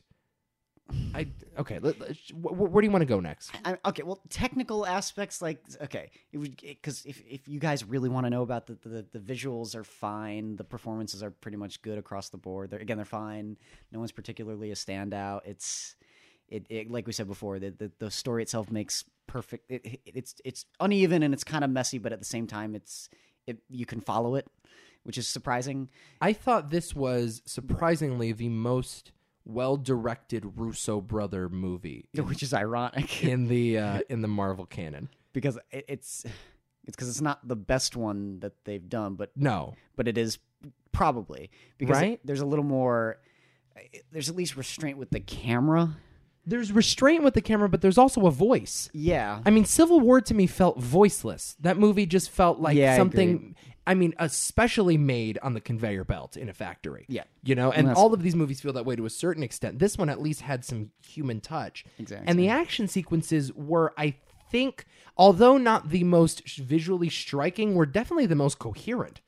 I okay. Let, let- wh- wh- where do you want to go next? I, okay, well, technical aspects, like, okay, because if, if you guys really want to know about the, the the visuals are fine, the performances are pretty much good across the board. They're, again, they're fine. No one's particularly a standout. It's it, it like we said before, the, the the story itself makes perfect. It, it, it's it's uneven and it's kind of messy, but at the same time, it's it you can follow it, which is surprising. I thought this was surprisingly the most well-directed Russo brother movie Which is ironic in the uh, in the Marvel canon. because it, it's it's because it's not the best one that they've done, but No, but it is probably because Right? it- there's a little more. There's at least restraint with the camera. there's restraint with the camera, but there's also a voice. Yeah, I mean, Civil War to me felt voiceless. That movie just felt like Yeah, I something. agree. I mean, especially made on the conveyor belt in a factory. Yeah. You know, and That's- all of these movies feel that way to a certain extent. This one at least had some human touch. Exactly. And the action sequences were, I think, although not the most sh- visually striking, were definitely the most coherent.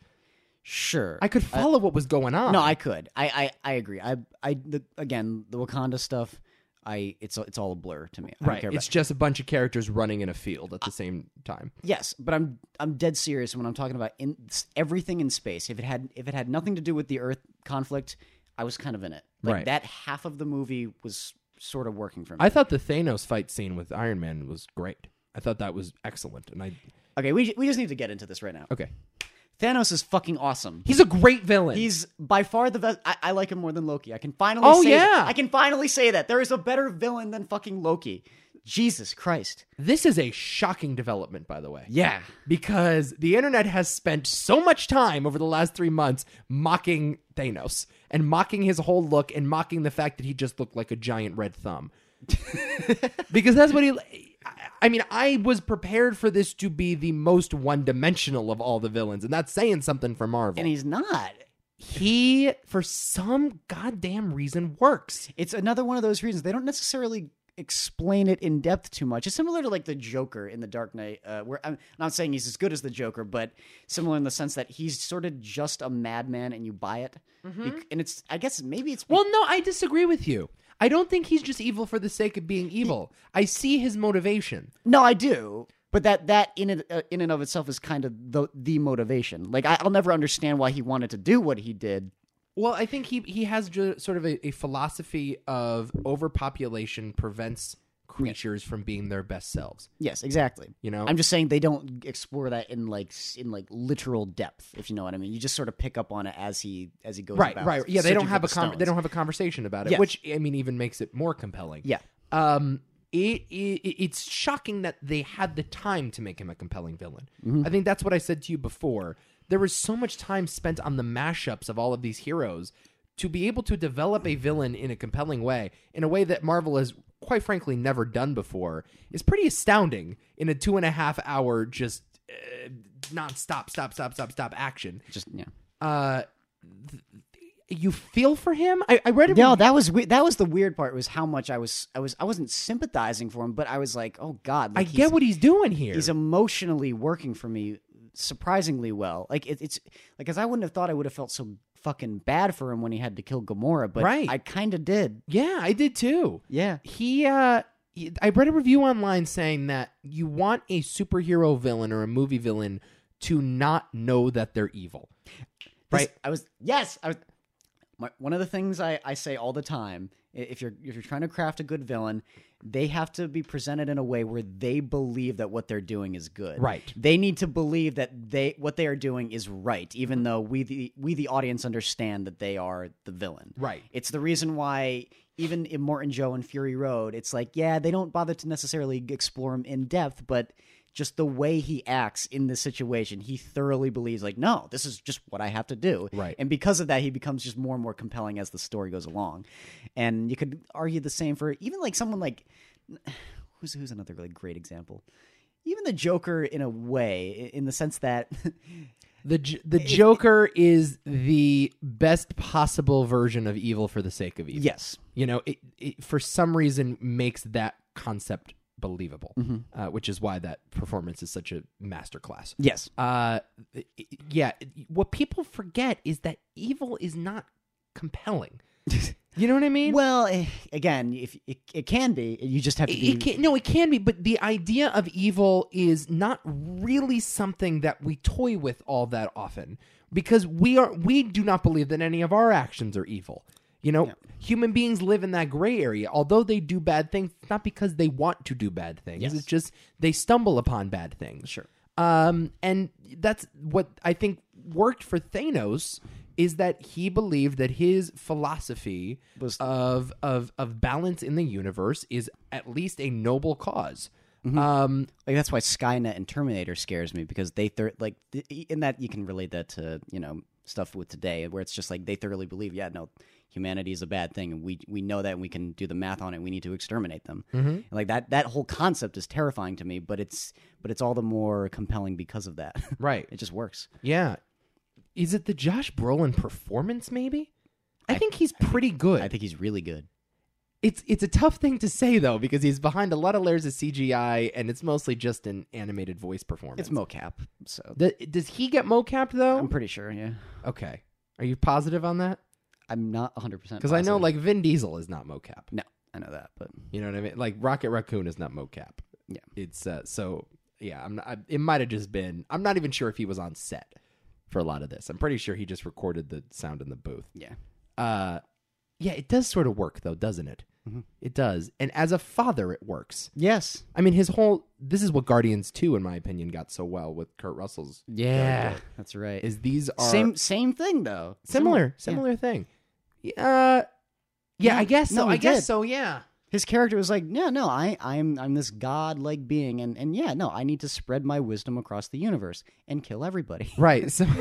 sure. I could follow what was going on. no, I could. I I, I agree. I I the, again the Wakanda stuff. I it's it's all a blur to me. I don't Right. care It's about. just a bunch of characters running in a field at the same time. Yes, but I'm I'm dead serious when I'm talking about in everything in space. If it had if it had nothing to do with the Earth conflict, I was kind of in it. Like Right. that half of the movie was sort of working for me. I thought the Thanos fight scene with Iron Man was great. I thought that was excellent. And I. okay, we we just need to get into this right now. Okay. Thanos is fucking awesome. He's a great villain. He's by far the best. I, I like him more than Loki. I can finally Oh, say yeah. that. I can finally say that. There is a better villain than fucking Loki. Jesus Christ. This is a shocking development, by the way. Yeah. Because the internet has spent so much time over the last three months mocking Thanos and mocking his whole look and mocking the fact that he just looked like a giant red thumb. Because that's what he. I mean, I was prepared for this to be the most one dimensional of all the villains, and that's saying something for Marvel. And he's not. He, for some goddamn reason, works. It's another one of those reasons. They don't necessarily explain it in depth too much. It's similar to like the Joker in The Dark Knight, uh, where I'm not saying he's as good as the Joker, but similar in the sense that he's sort of just a madman and you buy it. Bec- and it's, I guess maybe it's. Well, no, I disagree with you. I don't think he's just evil for the sake of being evil. I see his motivation. No, I do. But that that in it, uh, in and of itself is kind of the the motivation. Like I, I'll never understand why he wanted to do what he did. Well, I think he he has ju- sort of a, a philosophy of overpopulation prevents creatures from being their best selves. Yes, exactly. You know? I'm just saying they don't explore that in like s- in like literal depth, if you know what I mean. You just sort of pick up on it as he as he goes Right, about right. Yeah, they searching don't for have the a con- they stones. don't have a conversation about it, Yes. which I mean even makes it more compelling. Yeah. Um it, it it's shocking that they had the time to make him a compelling villain. Mm-hmm. I think that's what I said to you before. There was so much time spent on the mashups of all of these heroes to be able to develop a villain in a compelling way, in a way that Marvel has, quite frankly, never done before, is pretty astounding in a two and a half hour just uh, non-stop, stop, stop, stop, stop action. Just yeah. Uh, th- you feel for him? I, I read it. No, that was we- that was the weird part. Was how much I was I was I wasn't sympathizing for him, but I was like, oh god, I like, get he's- what he's doing here. he's emotionally working for me surprisingly well. Like it, it's like, because I wouldn't have thought I would have felt so fucking bad for him when he had to kill Gamora, but Right. I kind of did. yeah, I did too. Yeah. He, uh, he- I read a review online saying that you want a superhero villain or a movie villain to not know that they're evil. This- Right. I was yes. I was. My, one of the things I, I say all the time, i- if you're if you're trying to craft a good villain, they have to be presented in a way where they believe that what they're doing is good. Right. They need to believe that they what they are doing is right, even though we the we the audience understand that they are the villain. Right. It's the reason why even in Morton Joe and Fury Road, it's like, yeah, they don't bother to necessarily explore him in depth, but just the way he acts in this situation, he thoroughly believes, like, no, this is just what I have to do. Right. And because of that, he becomes just more and more compelling as the story goes along. And you could argue the same for even like someone like who's who's another really great example. Even the Joker, in a way, in the sense that The J- the Joker is the best possible version of evil for the sake of evil. Yes. You know, it, it for some reason makes that concept believable, Mm-hmm. uh, which is why that performance is such a masterclass. Yes. Uh, yeah. What people forget is that evil is not compelling. You know what I mean? Well, eh, again, if it, it can be, you just have to It, be. it can, no, it can be, but the idea of evil is not really something that we toy with all that often because we are we do not believe that any of our actions are evil. You know, Yeah. human beings live in that gray area. Although they do bad things, it's not because they want to do bad things. Yes. It's just they stumble upon bad things. Sure. Um, and that's what I think worked for Thanos is that he believed that his philosophy Was- of of of balance in the universe is at least a noble cause. Um, Like that's why Skynet and Terminator scares me because they thir- like th- in that you can relate that to you know stuff with today where it's just like they thoroughly believe yeah no humanity is a bad thing and we we know that and we can do the math on it and we need to exterminate them. Mhm. Like that that whole concept is terrifying to me, but it's but it's all the more compelling because of that. right. It just works. Yeah. Is it the Josh Brolin performance? Maybe. I, think he's pretty good. I think he's really good. It's it's a tough thing to say though because he's behind a lot of layers of C G I and it's mostly just an animated voice performance. It's mocap, so The, does he get mocapped though? I'm pretty sure. Yeah, Okay. Are you positive on that? I'm not one hundred percent Because I know like Vin Diesel is not mocap. no, I know that, but You know what I mean? Like Rocket Raccoon is not mocap. Yeah. It's uh, so yeah. I'm not. I, it might have just been. I'm not even sure if he was on set for a lot of this. I'm pretty sure he just recorded the sound in the booth. yeah, Uh, yeah. It does sort of work though, doesn't it? Mhm. It does. And as a father, it works. yes, I mean, his whole. This is what Guardians two, in my opinion, got so well with Kurt Russell's. character, that's right. Is these are Same same thing though. similar, similar thing. Uh, yeah, Yeah, I guess so. no, I he guess did. so. Yeah. His character was like, yeah, no, I, I'm, I'm this god-like being, and, and yeah, no, I need to spread my wisdom across the universe and kill everybody. Right. So,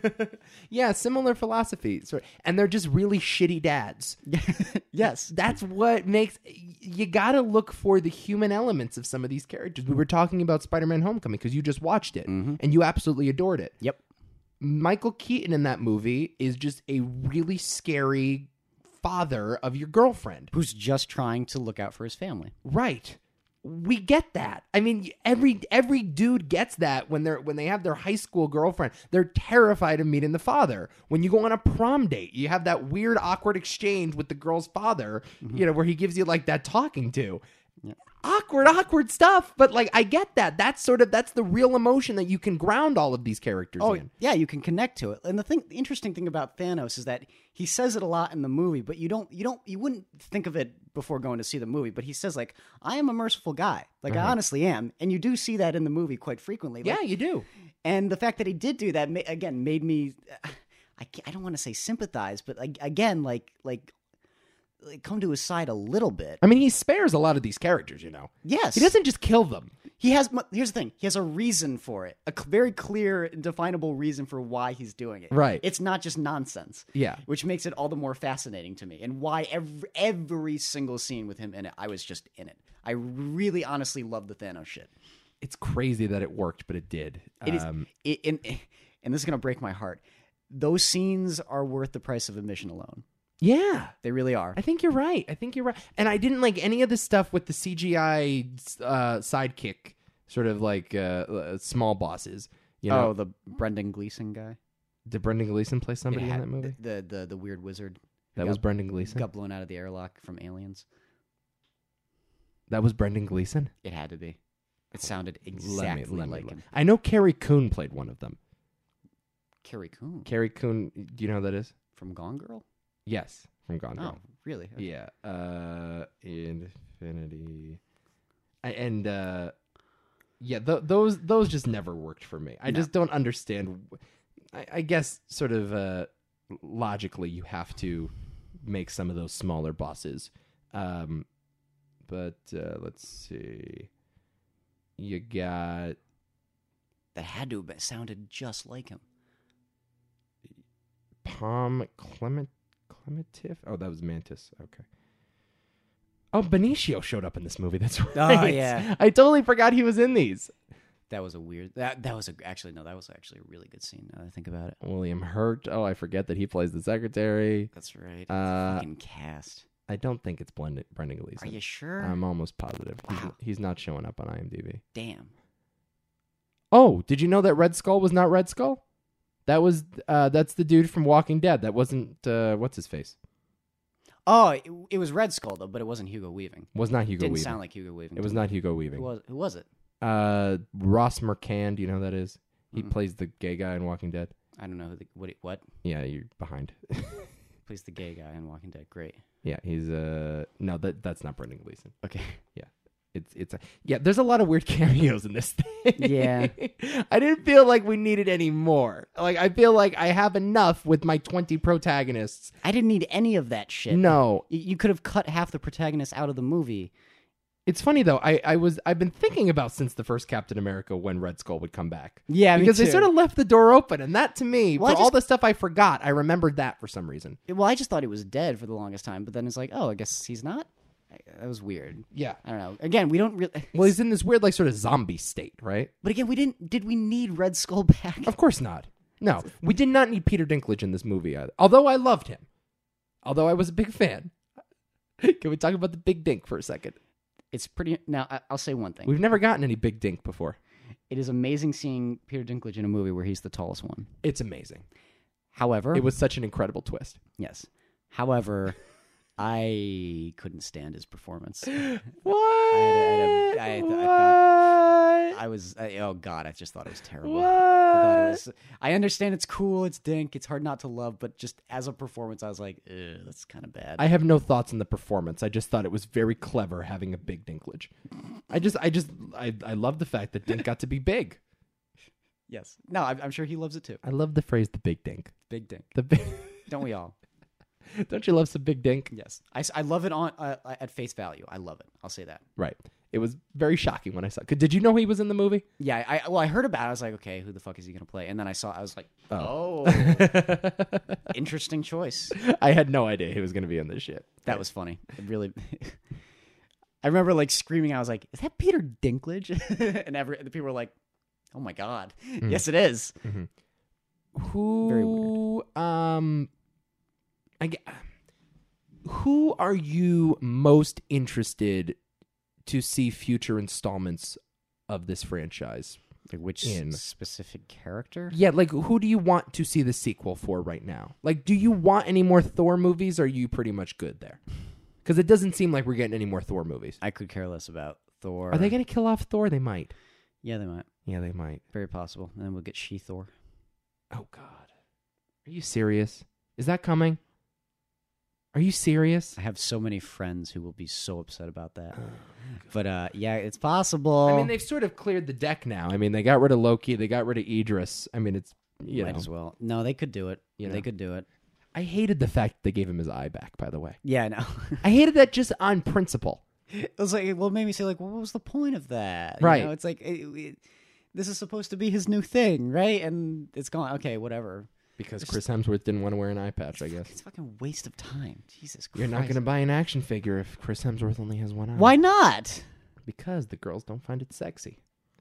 yeah, similar philosophy. So, and they're just really shitty dads. yes, That's what makes you got to look for the human elements of some of these characters. We were talking about Spider-Man Homecoming because you just watched it Mhm. and you absolutely adored it. Yep. Michael Keaton in that movie is just a really scary father of your girlfriend. Who's just trying to look out for his family. Right. We get that. I mean, every every dude gets that when they're when they have their high school girlfriend. They're terrified of meeting the father. When you go on a prom date, you have that weird, awkward exchange with the girl's father. You know, where he gives you like that talking to. Yeah. Awkward, awkward stuff. But like, I get that. That's sort of that's the real emotion that you can ground all of these characters Oh, in. yeah, you can connect to it. And the thing, the interesting thing about Thanos is that he says it a lot in the movie, but you don't, you don't, you wouldn't think of it before going to see the movie. But he says like, "I am a merciful guy. Like I honestly am," and you do see that in the movie quite frequently. Like, Yeah, you do. and the fact that he did do that ma- again made me, I, ca- I don't want to say sympathize, but like again, like like. like come to his side a little bit. I mean, he spares a lot of these characters. You know, Yes, he doesn't just kill them. He has. mu- Here's the thing. He has a reason for it. A cl- very clear, definable reason for why he's doing it. Right. It's not just nonsense. Yeah. Which makes it all the more fascinating to me, and why every every single scene with him in it, I was just in it. I really, honestly love the Thanos shit. It's crazy that it worked, but it did. It is, Um, it, and, and this is gonna break my heart. Those scenes are worth the price of admission alone. Yeah. They really are. I think you're right. I think you're right. And I didn't like any of the stuff with the C G I uh, sidekick, sort of like uh, uh, small bosses. You know, Oh, the Brendan Gleeson guy. did Brendan Gleeson play somebody It in had- that movie? The the the weird wizard That got- was Brendan Gleeson. got blown out of the airlock from Aliens. That was Brendan Gleeson. It had to be. It sounded Let me- exactly let me like look. him. I know Carrie Coon played one of them. Carrie Coon Carrie Coon, do you know who that is? from Gone Girl. Yes, from Gone Oh, Girl. really? Okay. Yeah. Uh, Infinity. I, and uh, yeah, th- those those just never worked for me. I No. just don't understand. I, I guess sort of uh, logically, you have to make some of those smaller bosses. Um, but uh, let's see. You got That had to have been, sounded just like him. Palm Clement Clementif. Oh, that was Mantis. Okay. Oh, Benicio showed up in this movie. That's right. Oh, yeah. I totally forgot he was in these. That was a weird. That that was a, actually no. That was actually a really good scene. Now that I think about it. William Hurt. Oh, I forget that he plays the secretary. That's right. Uh, Fucking cast. I don't think it's Brendan, Brendan Gleeson. Are you sure? I'm almost positive. He's, Wow. he's not showing up on IMDb. Damn. Oh, did you know that Red Skull was not Red Skull? That was uh, that's the dude from Walking Dead. That wasn't uh, what's his face. Oh, it, it was Red Skull though, but it wasn't Hugo Weaving. Was not Hugo Didn't Weaving. sound like Hugo Weaving. It was to not me. Hugo Who Weaving. was who was it? Uh, Ross McCann. Do you know who that is? He Mm-mm. plays the gay guy in Walking Dead. I don't know who the, what it- what Yeah, you're behind. plays the gay guy in Walking Dead. Great. Yeah, he's uh no that that's not Brendan Gleeson. Okay. It's it's a, yeah. There's a lot of weird cameos in this thing. Yeah. I didn't feel like we needed any more. Like I feel like I have enough with my twenty protagonists. I didn't need any of that shit. No, Y- You could have cut half the protagonists out of the movie. it's funny though. I I was I've been thinking about since the first Captain America when Red Skull would come back. Yeah, Because they sort of left the door open, and that to me, Well, I for all just- the stuff I forgot, I remembered that for some reason. Well, I just thought he was dead for the longest time, but then it's like, oh, I guess he's not. I- That was weird. Yeah. I don't know. Again, we don't really. Well, he's in this weird like sort of zombie state, right? But again, we didn't. Did we need Red Skull back? Of course not. No, we did not need Peter Dinklage in this movie either. Although I loved him. Although I was a big fan. Can we talk about the Big Dink for a second? It's pretty. Now, I- I'll say one thing. We've never gotten any Big Dink before. It is amazing seeing Peter Dinklage in a movie where he's the tallest one. It's amazing. However, It was such an incredible twist. yes. However, I couldn't stand his performance. What? I had a- I had a- I- I what? I was. I, oh God, I just thought it was terrible. What? I, thought it was, I understand it's cool, it's Dink, it's hard not to love, but just as a performance, I was like, Ugh, that's kind of bad. I have no thoughts on the performance. I just thought it was very clever having a big Dinklage. I just, I just, I, I love the fact that Dink got to be big. yes. No, I'm, I'm sure he loves it too. I love the phrase "the big Dink." Big Dink. The big. Don't we all? Don't you love some big Dink? Yes. I, s- I love it on uh, at face value. I love it. I'll say that. Right. It was very shocking when I saw it. Did you know he was in the movie? Yeah. I well, I heard about it. I was like, okay, who the fuck is he gonna play? And then I saw. I was like, Oh. oh, interesting choice. I had no idea he was going to be in this shit. That was funny. It really. I remember like screaming. I was like, "Is that Peter Dinklage?" and every the people were like, "Oh my god, yes, it is." Who? Very weird. Um, I ge- Who are you most interested to see future installments of this franchise? Like which In. specific character? Yeah, like who do you want to see the sequel for right now? Like, do you want any more Thor movies? Or are you pretty much good there? Because it doesn't seem like we're getting any more Thor movies. I could care less about Thor. Are they going to kill off Thor? They might. Yeah, they might. Yeah, they might. Very possible. And then we'll get She Thor. Oh God, are you serious? Is that coming? Are you serious? I have so many friends who will be so upset about that. But uh, yeah, it's possible. I mean, they've sort of cleared the deck now. I mean, they got rid of Loki. They got rid of Idris. I mean, it's you might know. as well. No, they could do it. You They know. could do it. I hated the fact that they gave him his eye back. By the way, Yeah, I know. I hated that just on principle. It was like, well, it made me say, like, well, what was the point of that? You Right. know, it's like, it, it, this is supposed to be his new thing, right? And it's gone. Okay, whatever. Because Chris Hemsworth didn't want to wear an eye patch, I guess. It's a fucking waste of time. Jesus Christ. You're not going to buy an action figure if Chris Hemsworth only has one eye. Why not? Because the girls don't find it sexy.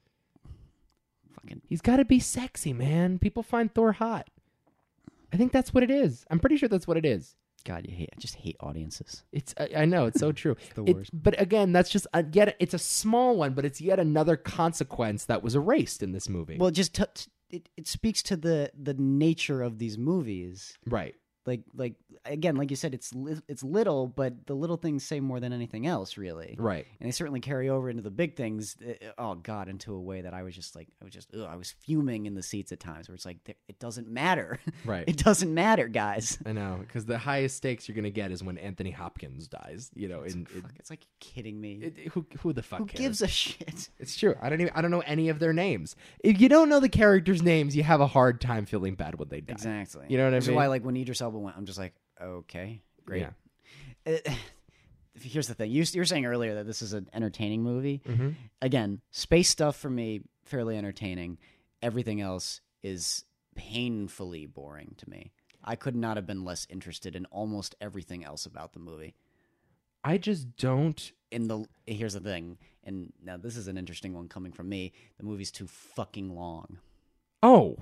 Fucking. He's got to be sexy, man. People find Thor hot. I think that's what it is. I'm pretty sure that's what it is. God, you hate. I just hate audiences. It's I, I know it's so true. the It- worst. but again, that's just a, yet it's a small one, but it's yet another consequence that was erased in this movie. Well, it just t- t- it, it speaks to the the nature of these movies. right. Like like again, like you said, it's li- it's little, but the little things say more than anything else, really. Right. And they certainly carry over into the big things. uh, Oh God, into a way that I was just like, I was just, ugh, I was fuming in the seats at times. Where it's like, th- it doesn't matter. Right. It doesn't matter, guys. I know, because the highest stakes you're gonna get is when Anthony Hopkins dies. You know, in, in, Fuck, it's like you're kidding me. it, who who the fuck Who cares? gives a shit? It's true. I don't even. I don't know any of their names. If you don't know the characters' names, you have a hard time feeling bad when they die. Exactly. You know what I Which is mean? why, like, when Idris Elba went, I'm just like, okay, great. Yeah. Uh, here's the thing: you, you were saying earlier that this is an entertaining movie. Mm-hmm. Again, space stuff for me fairly entertaining. Everything else is painfully boring to me. I could not have been less interested in almost everything else about the movie. I just don't. in the here's the thing, and now this is an interesting one coming from me. The movie's too fucking long. Oh,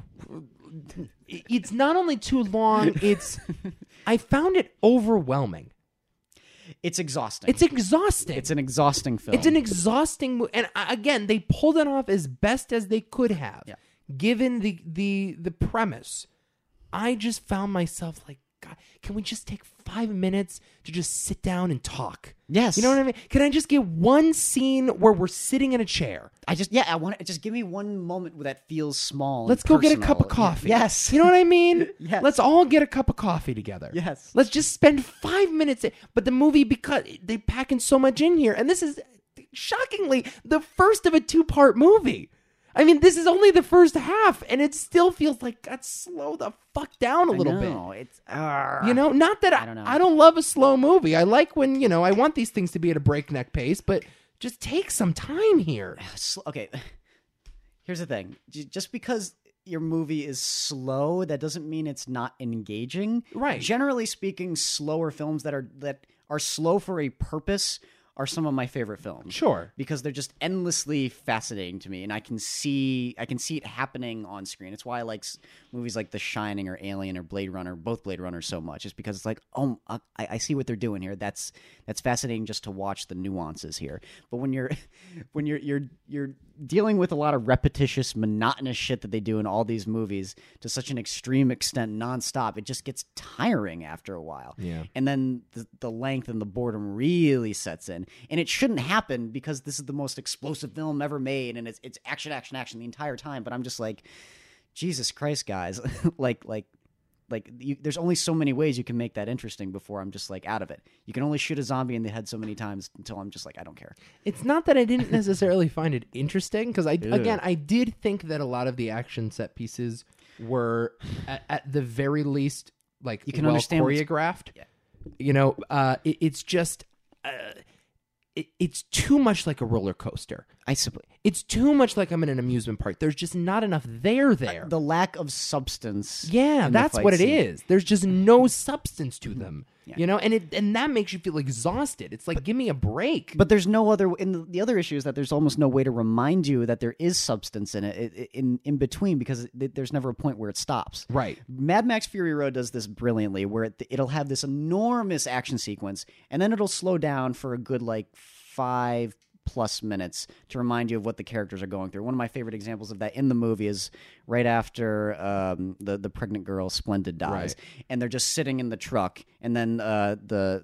it's not only too long, it's I found it overwhelming. It's exhausting. It's exhausting. It's an exhausting film. It's an exhausting movie. And uh, again, they pulled it off as best as they could have, Yeah. given the, the the premise. I just found myself like, God, can we just take five minutes to just sit down and talk? Yes. You know what I mean? Can I just get one scene where we're sitting in a chair? I just yeah, I want to just give me one moment where that feels small. Let's and go get a personal. cup of coffee. Yes. You know what I mean? Yes. Let's all get a cup of coffee together. Yes. Let's just spend five minutes. But the movie, because they pack in so much in here, and this is shockingly the first of a two-part movie. I mean, this is only the first half, and it still feels like, God, slow the fuck down a little I bit. know. It's uh, You know, not that I, I don't know. I don't love a slow movie. I like when, you know, I want these things to be at a breakneck pace, but just take some time here. Sl- okay. Here's the thing. J- Just because your movie is slow, that doesn't mean it's not engaging. Right. Generally speaking, slower films that are that are slow for a purpose are some of my favorite films. Sure. Because they're just endlessly fascinating to me, and I can see I can see it happening on screen. It's why I like s- movies like The Shining or Alien or Blade Runner, both Blade Runners, so much. It's because it's like, oh, I, I see what they're doing here. That's that's fascinating just to watch the nuances here. But when you're when you're you're you're dealing with a lot of repetitious, monotonous shit that they do in all these movies to such an extreme extent, nonstop, it just gets tiring after a while. Yeah. And then the, the length and the boredom really sets in. And it shouldn't happen because this is the most explosive film ever made, and it's it's action, action, action the entire time. But I'm just like, Jesus Christ, guys, like like like you, there's only so many ways you can make that interesting before I'm just like out of it. You can only shoot a zombie in the head so many times until I'm just like, I don't care. It's not that I didn't necessarily find it interesting, because I again I did think that a lot of the action set pieces were at, at the very least like You can well understand what's- choreographed. Yeah. You know, uh, it, it's just uh, it, it's too much like a roller coaster. I suppose It's too much like I'm in an amusement park. There's just not enough there there. the lack of substance. Yeah, in the that's fight what it scene. is. There's just no substance to them. Yeah. You know, and it and that makes you feel exhausted. It's like, give me a break. But there's no other. And the, the other issue is that there's almost no way to remind you that there is substance in it, it, it in in between, because it, there's never a point where it stops. Right. Mad Max Fury Road does this brilliantly, where it, it'll have this enormous action sequence, and then it'll slow down for a good like five plus minutes to remind you of what the characters are going through. One of my favorite examples of that in the movie is right after um, the the pregnant girl Splendid dies, Right. and they're just sitting in the truck, and then uh, the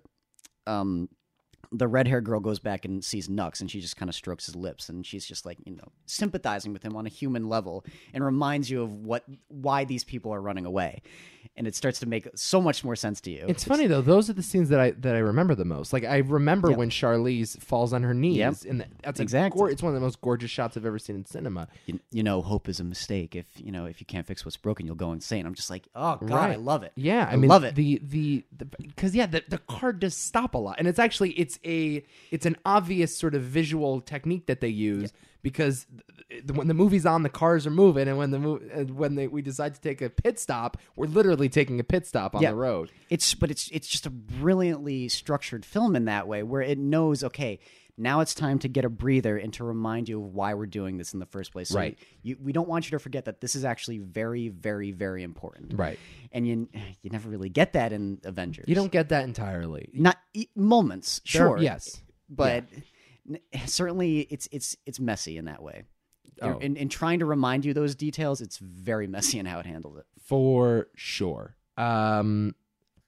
um, the red haired girl goes back and sees Nux, and she just kind of strokes his lips, and she's just like, you know, sympathizing with him on a human level, and reminds you of what why these people are running away, and it starts to make so much more sense to you. It's funny though; those are the scenes that I that I remember the most. Like I remember Yep. when Charlize falls on her knees, Yep. and that, that's Exactly. A gor- it's one of the most gorgeous shots I've ever seen in cinema. You, you know, hope is a mistake. If you know, if you can't fix what's broken, you'll go insane. I'm just like, oh god, Right. I love it. Yeah, I, I mean, love it. The the because yeah, the the car does stop a lot, and it's actually it's a it's an obvious sort of visual technique that they use because th- when the movie's on, the cars are moving, and when the mo- uh, when they, we decide to take a pit stop, we're literally taking a pit stop on Yeah. the road. It's but it's it's just a brilliantly structured film in that way, where it knows, okay, now it's time to get a breather and to remind you of why we're doing this in the first place. So Right. You, we don't want you to forget that this is actually very, very, very important. Right. And you you never really get that in Avengers. You don't get that entirely. not e- moments, There- sure, yes. but n- certainly it's it's it's messy in that way. Oh. In, in trying to remind you those details, it's very messy in how it handles it. For sure. Um,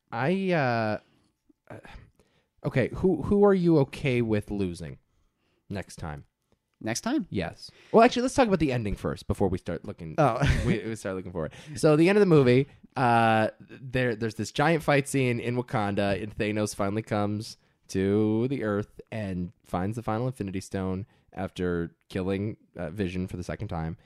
I uh, uh, okay. Who who are you okay with losing next time? Next time, Yes. Well, actually, let's talk about the ending first before we start looking. Oh. we, we start looking forward. So the end of the movie, uh, there there's this giant fight scene in Wakanda, and Thanos finally comes to the Earth and finds the final Infinity Stone after killing uh, Vision for the second time.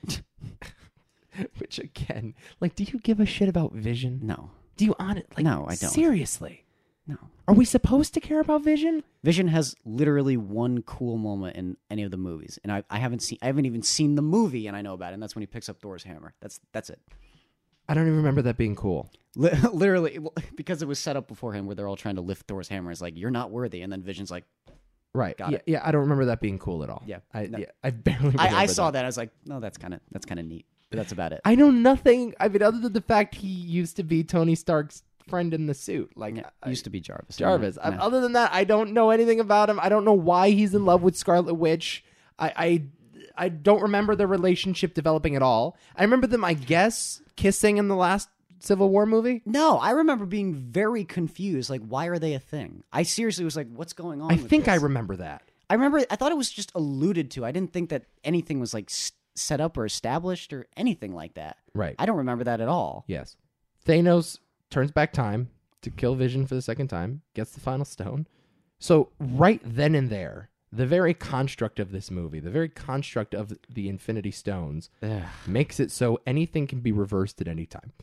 Which again, like, do you give a shit about Vision? no, Do you on it? Like, No, I don't. Seriously, no. are we supposed to care about Vision? Vision has literally one cool moment in any of the movies, and I, I haven't seen I haven't even seen the movie, and I know about it. And that's when he picks up Thor's hammer. That's that's it. I don't even remember that being cool. Li- literally, well, because it was set up beforehand, where they're all trying to lift Thor's hammer. It's like, you're not worthy, and then Vision's like, Right. Got yeah, it. yeah, I don't remember that being cool at all. Yeah. I, No. yeah, I barely remember I, I saw that. that. I was like, no, that's kind of that's kind of neat. But that's about it. I know nothing. I mean, other than the fact he used to be Tony Stark's friend in the suit. Like, Yeah, I- used to be Jarvis. Jarvis. Yeah. I- Other than that, I don't know anything about him. I don't know why he's in love with Scarlet Witch. I, I, I don't remember their relationship developing at all. I remember them, I guess, kissing in the last Civil War movie. No, I remember being very confused. Like, why are they a thing? I seriously was like, what's going on? I with think I this? remember that. I remember. I thought it was just alluded to. I didn't think that anything was like s- set up or established or anything like that. Right. I don't remember that at all. Yes. Thanos turns back time to kill Vision for the second time, gets the final stone. So right then and there, the very construct of this movie, the very construct of the Infinity Stones, Ugh. makes it so anything can be reversed at any time.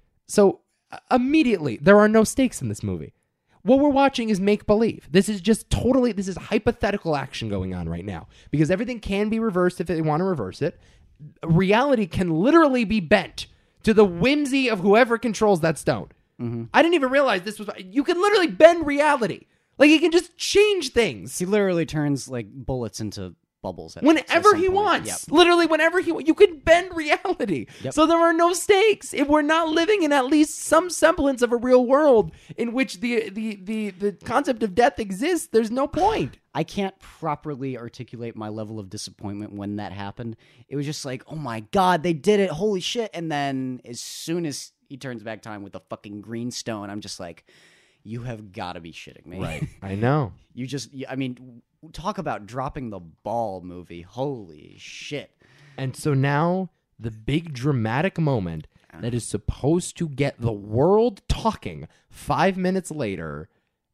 So uh, immediately, there are no stakes in this movie. What we're watching is make-believe. This is just totally, this is hypothetical action going on right now. Because everything can be reversed if they want to reverse it. Reality can literally be bent to the whimsy of whoever controls that stone. Mm-hmm. I didn't even realize this was, you can literally bend reality. Like, he can just change things. He literally turns like bullets into bubbles at, Whenever at some he point. wants. Yep. Literally, whenever he wants. You can bend reality. Yep. So there are no stakes. If we're not living in at least some semblance of a real world in which the, the, the, the concept of death exists, there's no point. I can't properly articulate my level of disappointment when that happened. It was just like, oh my god, they did it! Holy shit! And then as soon as he turns back time with the fucking green stone, I'm just like, you have got to be shitting me. I know. You just, I mean, talk about dropping the ball, movie. Holy shit. And so now the big dramatic moment that is supposed to get the world talking five minutes later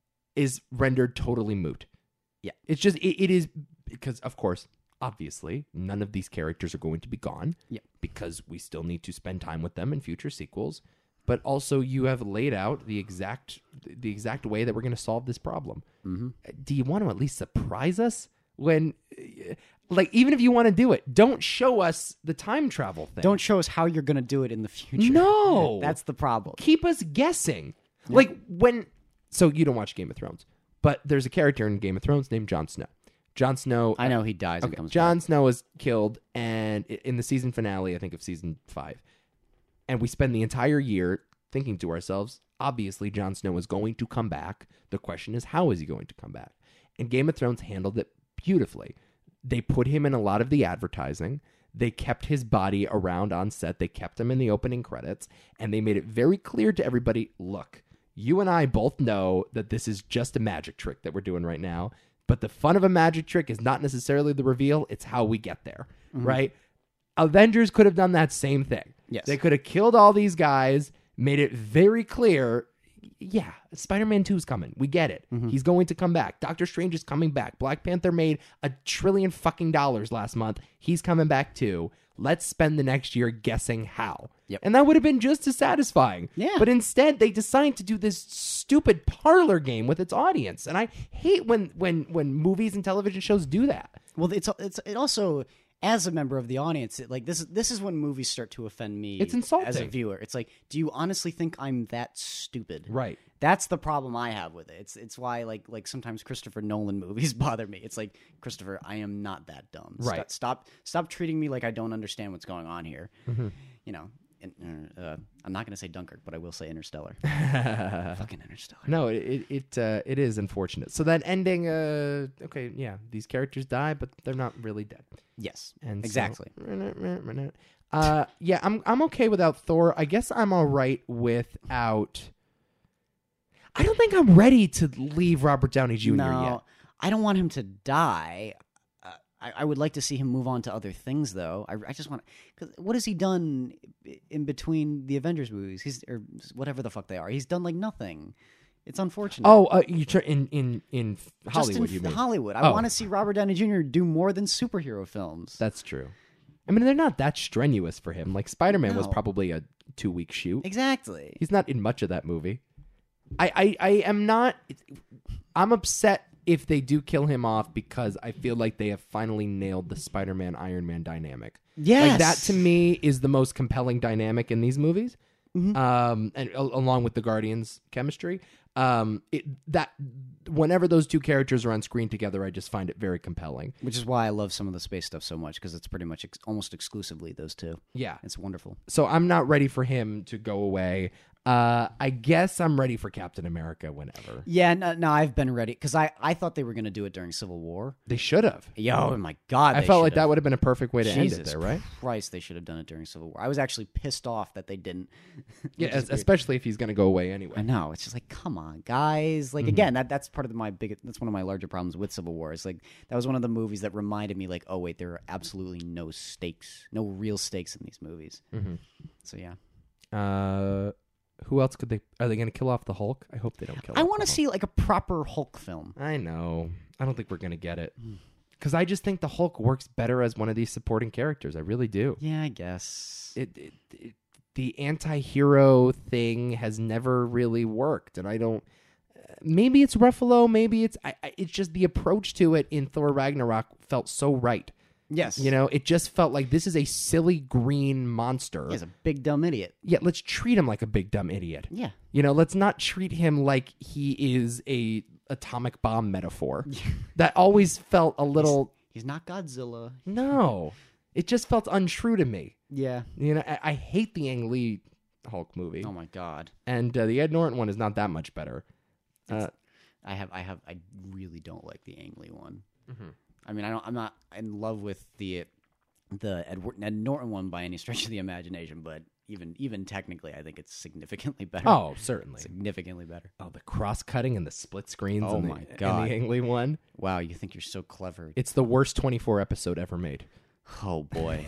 is rendered totally moot. Yeah. It's just, it, it is, because, of course, obviously, none of these characters are going to be gone. Yeah. Because we still need to spend time with them in future sequels. But also, you have laid out the exact the exact way that we're going to solve this problem. Mm-hmm. Do you want to at least surprise us when, like, even if you want to do it, don't show us the time travel thing. Don't show us how you're going to do it in the future. No. That's the problem. Keep us guessing. Like, when, so you don't watch Game of Thrones, but there's a character in Game of Thrones named Jon Snow. Jon Snow. I know he dies and Okay, comes Jon back. Snow is killed, and i- in the season finale, I think of season five, and we spend the entire year thinking to ourselves, obviously Jon Snow is going to come back. The question is, how is he going to come back? And Game of Thrones handled it beautifully. They put him in a lot of the advertising. They kept his body around on set. They kept him in the opening credits, and they made it very clear to everybody, look, you and I both know that this is just a magic trick that we're doing right now. But the fun of a magic trick is not necessarily the reveal. It's how we get there, Mm-hmm. right? Avengers could have done that same thing. Yes. They could have killed all these guys, made it very clear, yeah, Spider-Man two is coming. We get it. Mm-hmm. He's going to come back. Doctor Strange is coming back. Black Panther made a trillion fucking dollars last month. He's coming back too. Let's spend the next year guessing how. Yep. And that would have been just as satisfying. Yeah. But instead, they decide to do this stupid parlor game with its audience. And I hate when when when movies and television shows do that. Well, it's it's it also, as a member of the audience, it, like this this is when movies start to offend me. It's as a insulting. viewer. It's like, do you honestly think I'm that stupid? Right. That's the problem I have with it. It's it's why like like sometimes Christopher Nolan movies bother me. It's like, Christopher, I am not that dumb. Stop- Right. Stop stop treating me like I don't understand what's going on here. Mm-hmm. You know. In, uh, I'm not going to say Dunkirk, but I will say Interstellar. Fucking Interstellar. No, it it uh, it is unfortunate. So that ending, uh, okay, yeah, these characters die, but they're not really dead. Yes. And so- exactly. uh, yeah, I'm I'm okay without Thor. I guess I'm all right without. I don't think I'm ready to leave Robert Downey Junior No, yet. I don't want him to die. Uh, I, I would like to see him move on to other things, though. I, I just want because what has he done in between the Avengers movies? He's or whatever the fuck they are. He's done like nothing. It's unfortunate. Oh, uh, you tr- in in in Just Hollywood, in you mean? Hollywood. I Oh. want to see Robert Downey Junior do more than superhero films. That's true. I mean, they're not that strenuous for him. Like Spider-Man was No. probably a two week shoot. exactly. He's not in much of that movie. I, I, I am not. I'm upset if they do kill him off because I feel like they have finally nailed the Spider-Man Iron Man dynamic. Yes. Like that to me is the most compelling dynamic in these movies. um, and a- along with the Guardians' chemistry. Um, it, that whenever those two characters are on screen together, I just find it very compelling. Which is why I love some of the space stuff so much, because it's pretty much ex- almost exclusively those two. Yeah. It's wonderful. So I'm not ready for him to go away. Uh, I guess I'm ready for Captain America whenever. Yeah, no, no I've been ready, because I, I thought they were going to do it during Civil War. They should have. Yo, my God, I they felt like should've. that would have been a perfect way to Jesus end it there, right? Christ, they should have done it during Civil War. I was actually pissed off that they didn't. Yeah, Which is es- weird. especially if he's going to go away I anyway. know. It's just like, come on, guys. Like, again, that that's part of my big. That's one of my larger problems with Civil War. It's like that was one of the movies that reminded me, like, oh wait, there are absolutely no stakes, no real stakes in these movies. Mm-hmm. So yeah, Uh, who else could they? Are they going to kill off the Hulk? I hope they don't kill. I off want the to Hulk. see like a proper Hulk film. I know. I don't think we're going to get it because I just think the Hulk works better as one of these supporting characters. I really do. Yeah, I guess. It, it, it the anti-hero thing has never really worked, and I don't. Maybe it's Ruffalo. Maybe it's. I, I, it's just the approach to it in Thor Ragnarok felt so right. Yes. You know, it just felt like this is a silly green monster. He's a big dumb idiot. Yet let's treat him like a big dumb idiot. Yeah. You know, let's not treat him like he is a atomic bomb metaphor. That always felt a little. He's not Godzilla. No, it just felt untrue to me. Yeah. You know, I, I hate the Ang Lee Hulk movie, Oh my God. and uh, the Ed Norton one is not that much better. Uh, I have. I have. I really don't like the Ang Lee one. Mhm. I mean, I don't. I'm not in love with the the Edward Ed Norton one by any stretch of the imagination, but even even technically, I think it's significantly better. oh, certainly. significantly better. Oh, the cross cutting and the split screens. Oh in the, my in God. the Ang Lee one. Wow, you think you're so clever? It's the worst twenty-four episode ever made. Oh boy,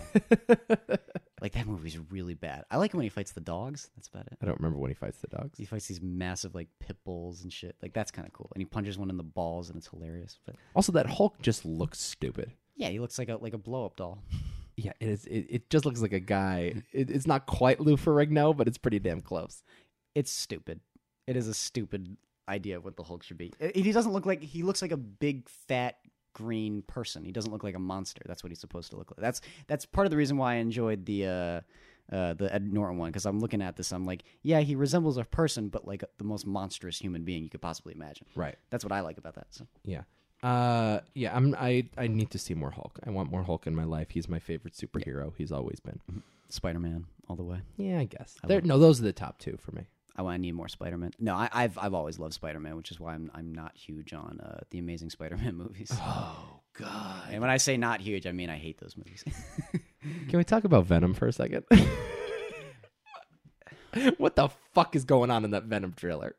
like that movie's really bad. I like it when he fights the dogs. That's about it. I don't remember when he fights the dogs. He fights these massive like pit bulls and shit. Like that's kind of cool. And he punches one in the balls, and it's hilarious. But Also, that Hulk just looks stupid. yeah, he looks like a like a blow up doll. Yeah, it is. It, it just looks like a guy. It, it's not quite Lou Ferrigno, but it's pretty damn close. It's stupid. It is a stupid idea of what the Hulk should be. I- He doesn't look like he looks like a big fat green person. He doesn't look like a monster. That's what he's supposed to look like. That's that's part of the reason why I enjoyed the uh, uh, the Ed Norton one, because I'm looking at this. I'm like, yeah, he resembles a person, but like the most monstrous human being you could possibly imagine. Right. That's what I like about that. So Yeah. Uh. Yeah. I'm. I. I need to see more Hulk. I want more Hulk in my life. He's my favorite superhero. He's always been. Spider Man all the way. Yeah. I guess. I There, love- no, those are the top two for me. I want to need more Spider Man. No, I, I've I've always loved Spider Man, which is why I'm I'm not huge on uh, the Amazing Spider Man movies. Oh God. And when I say not huge, I mean I hate those movies. Can we talk about Venom for a second? What the fuck is going on in that Venom trailer?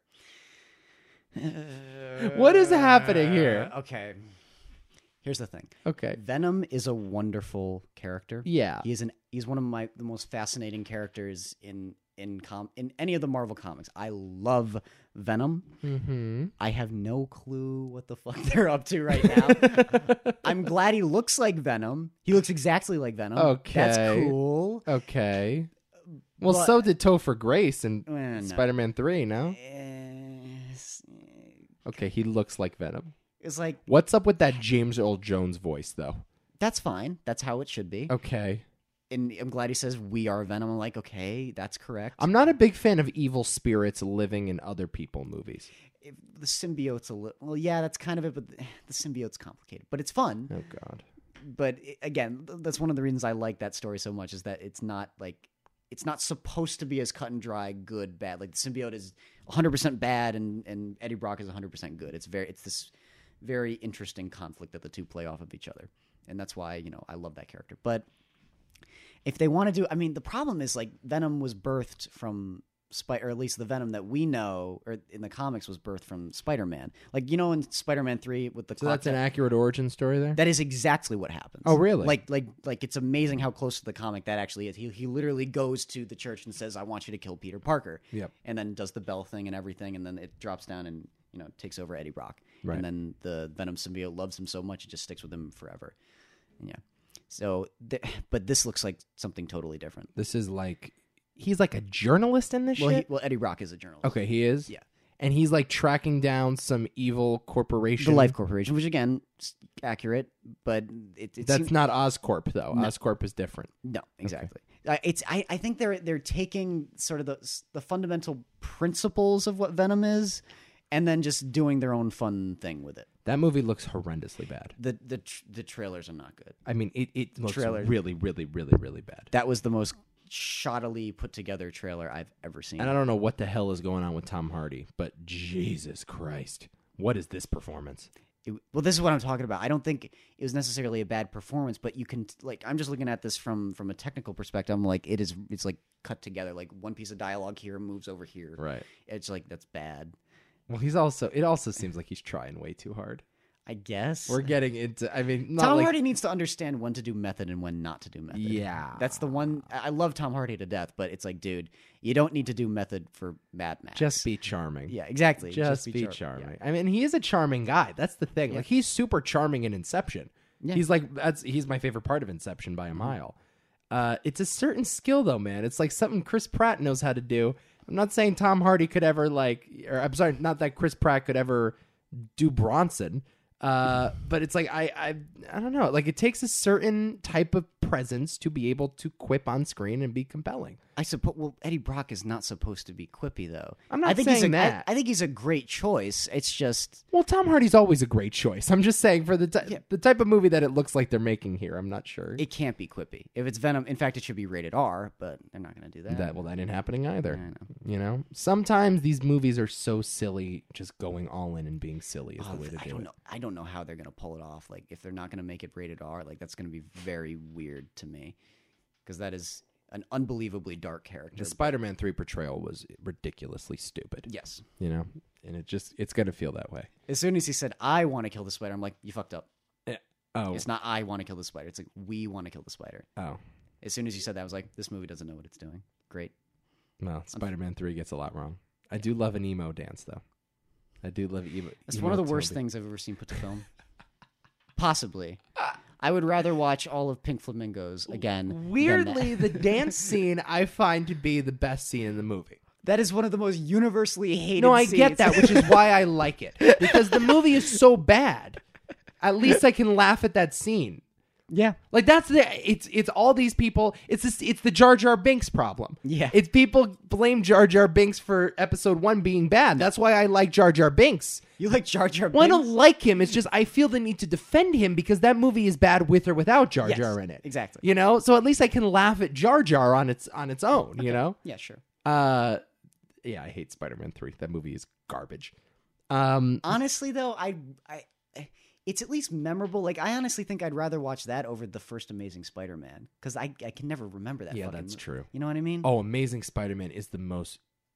What is happening here? Uh, Okay. Here's the thing. Okay. Venom is a wonderful character. Yeah. He is an he's one of my the most fascinating characters in in com in any of the Marvel comics. I love Venom. Mm-hmm. I have no clue what the fuck they're up to right now. I'm glad he looks like Venom. He looks exactly like Venom. Okay. That's cool. Okay. Well, But- so did Topher Grace in Eh, no. Spider-Man three, no? Eh, it's- Okay, he looks like Venom. It's like What's up with that James Earl Jones voice, though? that's fine. That's how it should be. Okay. And I'm glad he says we are Venom. I'm like, okay, that's correct. I'm not a big fan of evil spirits living in other people movies. If the symbiote's a little well, yeah, that's kind of it, but the, the symbiote's complicated. But it's fun. Oh, God. But it, again, th- that's one of the reasons I like that story so much is that it's not like it's not supposed to be as cut and dry, good, bad. Like the symbiote is one hundred percent bad, and and Eddie Brock is one hundred percent good. It's very it's this very interesting conflict that the two play off of each other, and that's why you know I love that character. But if they want to do, I mean, the problem is like Venom was birthed from Spider, or at least the Venom that we know, or in the comics, was birthed from Spider-Man. Like you know, in Spider-Man three with the So clock that's an tower- accurate origin story there? that is exactly what happens. Oh, really? Like, like, like it's amazing how close to the comic that actually is. He he literally goes to the church and says, "I want you to kill Peter Parker." Yep. And then does the bell thing and everything, and then it drops down and you know takes over Eddie Brock. Right. And then the Venom symbiote loves him so much it just sticks with him forever. And yeah. So, th- but this looks like something totally different. This is like... He's like a journalist in this Well, he, shit? well, Eddie Brock is a journalist. Okay, he is? Yeah. And he's like tracking down some evil corporation. The Life Corporation, which again, is accurate, but it, it That's seems- not Oscorp, though. No. Oscorp is different. No, exactly. Uh, it's I, I think they're they're taking sort of the the fundamental principles of what Venom is, and then just doing their own fun thing with it. That movie looks horrendously bad. The the tr- the trailers are not good. I mean, it, it looks Trailers. really, really, really, really bad. That was the most shoddily put together trailer I've ever seen. And I don't know what the hell is going on with Tom Hardy, but Jesus Christ, what is this performance? It, well, this is what I'm talking about. I don't think it was necessarily a bad performance, but you can like I'm just looking at this from from a technical perspective. I'm like it is it's like cut together. Like one piece of dialogue here moves over here. Right. It's like that's bad. Well, he's also. It also seems like he's trying way too hard. I guess We're getting into. I mean, not Tom like, Hardy needs to understand when to do method and when not to do method. Yeah, That's the one. I I love Tom Hardy to death, but it's like, dude, you don't need to do method for Mad Max. just be charming. yeah, exactly. Just, be, char- charming. yeah. I mean, he is a charming guy. That's the thing. Like he's super charming in Inception. Yeah. He's like that's he's my favorite part of Inception by a mile. Uh, it's a certain skill though, man. It's like something Chris Pratt knows how to do. I'm not saying Tom Hardy could ever like, or I'm sorry, not that Chris Pratt could ever do Bronson. Uh, but it's like I, I I don't know. Like it takes a certain type of presence to be able to quip on screen and be compelling. I suppose. Well, Eddie Brock is not supposed to be quippy, though. I'm not I think saying he's a, that. I, I think he's a great choice. It's just Well, Tom Hardy's always a great choice. I'm just saying for the ty- Yeah. the type of movie that it looks like they're making here. I'm not sure it can't be quippy. If it's Venom, in fact, it should be rated R. But they're not going to do that. that well that ain't happening either. I know. You know, sometimes these movies are so silly. Just going all in and being silly is Oh, the way to I do don't it. know. I don't know how they're going to pull it off. Like if they're not going to make it rated R, like that's going to be very weird to me because that is an unbelievably dark character. The Spider-Man three portrayal was ridiculously stupid. Yes. You know, and it just it's gonna feel that way. As soon as he said, "I want to kill the spider," I'm like, "You fucked up." Oh, It's not "I want to kill the spider." It's like "We want to kill the spider." oh, As soon as you said that, I was like, "This movie doesn't know what it's doing." Great. well, Spider-Man three gets a lot wrong. I do love an emo dance though. I do love emo. It's one of the worst Toby. things I've ever seen put to film. Possibly. I would rather watch all of Pink Flamingos again. than Weirdly, that. the dance scene I find to be the best scene in the movie. that is one of the most universally hated. No, I scenes. get that, which is why I like it because the movie is so bad. At least I can laugh at that scene. Yeah. Like that's the it's it's all these people. It's this, it's the Jar Jar Binks problem. Yeah. It's people blame Jar Jar Binks for episode one being bad. That's why I like Jar Jar Binks. You like Jar Jar Binks? Well, I don't like him. It's just I feel the need to defend him because that movie is bad with or without Jar Yes, Jar in it. exactly. You know, so at least I can laugh at Jar Jar on its on its own. You know. Yeah, sure. Uh, yeah, I hate Spider-Man three. That movie is garbage. Um, Honestly, though, I, I, it's at least memorable. Like, I honestly think I'd rather watch that over the first Amazing Spider-Man because I, I can never remember that. yeah, fucking that's mo- true. You know what I mean? Oh, Amazing Spider-Man is the most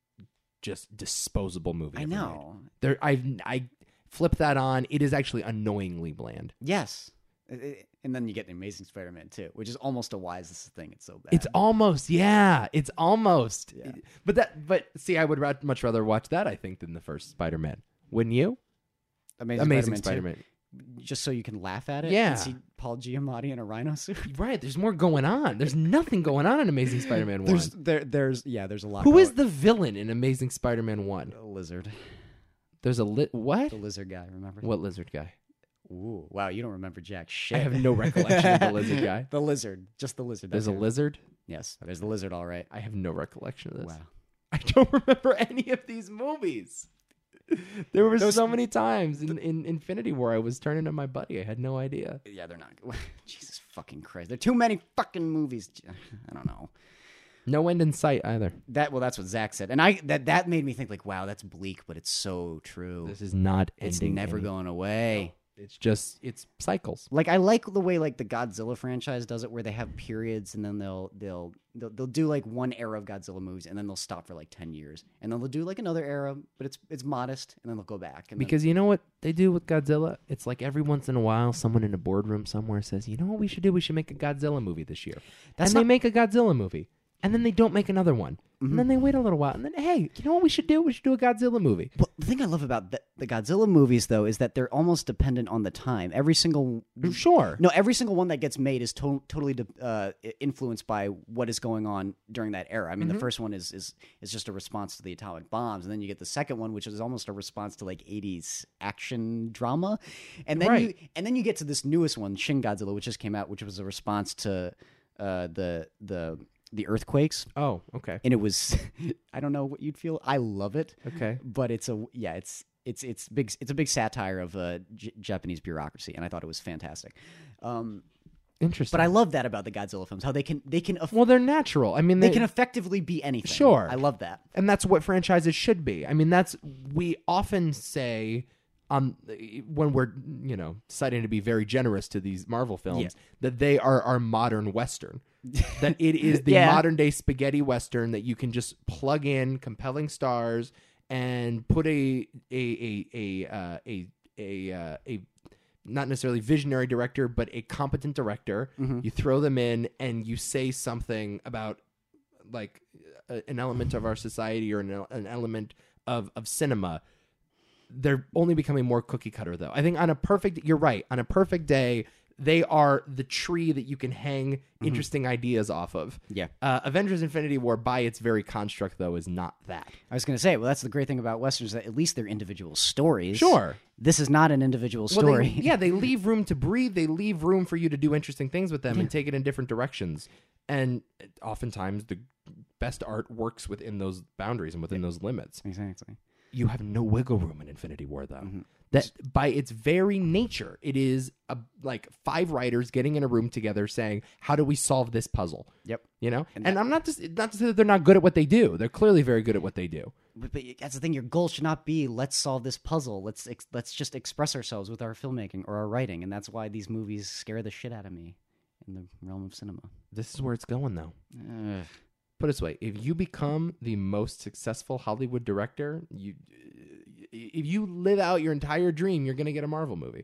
just disposable movie. I ever know. made. There, I I flip that on. It is actually annoyingly bland. Yes. It- it- and then you get Amazing Spider-Man too, which is almost a wisest thing. It's so bad. It's almost, yeah, it's almost. Yeah. But that, but see, I would ra- much rather watch that. I think than the first Spider-Man. Wouldn't you? Amazing, Amazing Spider-Man, Spider-Man. too, just so you can laugh at it. Yeah. And see Paul Giamatti in a rhino suit. Right. There's more going on. There's nothing going on in Amazing Spider-Man one. There's there there's yeah there's a lot. Who going- is the villain in Amazing Spider-Man one? the lizard? There's a lit. What? The lizard guy. Remember? What lizard guy? Ooh, wow! You don't remember jack shit. I have no recollection of the lizard guy. The lizard, just the lizard. There's a that's it. lizard. Yes, there's the lizard. All right. I have no recollection of this. Wow. I don't remember any of these movies. There were Those- so many times in, in Infinity War I was turning to my buddy. I had no idea. Yeah, they're not. Jesus fucking Christ! There are too many fucking movies. I don't know. No end in sight either. That well, that's what Zach said, and I that that made me think like, wow, that's bleak, but it's so true. This is not It's ending. never any- going away. It's just it's cycles. Like I like the way like the Godzilla franchise does it, where they have periods, and then they'll they'll they'll, they'll do like one era of Godzilla movies, and then they'll stop for like ten years, and then they'll do like another era, but it's it's modest, and then they'll go back. And then- Because you know what they do with Godzilla? It's like every once in a while, someone in a boardroom somewhere says, "You know what we should do? We should make a Godzilla movie this year." That's and not- they make a Godzilla movie, and then they don't make another one, and then they wait a little while, and then hey, you know what we should do? We should do a Godzilla movie. Well, the thing I love about the, the Godzilla movies, though, is that they're almost dependent on the time. Every single Sure. no, every single one that gets made is to- totally de- uh, influenced by what is going on during that era. I mean, the first one is is is just a response to the atomic bombs, and then you get the second one, which is almost a response to like eighties action drama, and then you Right. and then you get to this newest one, Shin Godzilla, which just came out, which was a response to uh, the the the earthquakes, Oh, okay. and it was I don't know what you'd feel. I love it, Okay. but it's a yeah, it's it's it's big. It's a big satire of uh, J- Japanese bureaucracy, and I thought it was fantastic. Um, Interesting. but I love that about the Godzilla films, how they can they can eff- well, they're natural. I mean, they they, can effectively be anything. Sure. I love that. and that's what franchises should be. I mean, that's we often say um when we're you know deciding to be very generous to these Marvel films Yeah. that they are our modern Western. That it is the Yeah. modern day spaghetti Western that you can just plug in compelling stars and put a a a a uh, a a, uh, a not necessarily visionary director, but a competent director. Mm-hmm. You throw them in and you say something about like a, an element of our society or an, an element of, of cinema. They're only becoming more cookie cutter though. I think on a perfect, you're right. On a perfect day, they are the tree that you can hang interesting ideas off of. Yeah. Uh, Avengers Infinity War by its very construct though is not that. I was going to say, well, that's the great thing about westerns, that at least they're individual stories. Sure. This is not an individual Well, story. they, yeah, they leave room to breathe. They leave room for you to do interesting things with them and take it in different directions. And oftentimes, the best art works within those boundaries and within those limits. Exactly. You have no wiggle room in Infinity War, though. That by its very nature, it is a, like five writers getting in a room together saying, "How do we solve this puzzle?" Yep. You know, and, I'm not just not to say that they're not good at what they do. They're clearly very good at what they do. But, but that's the thing. Your goal should not be let's solve this puzzle. Let's ex- let's just express ourselves with our filmmaking or our writing, and that's why these movies scare the shit out of me in the realm of cinema. This is where it's going, though. Ugh. Put it this way: if you become the most successful Hollywood director, you if you live out your entire dream, you're going to get a Marvel movie.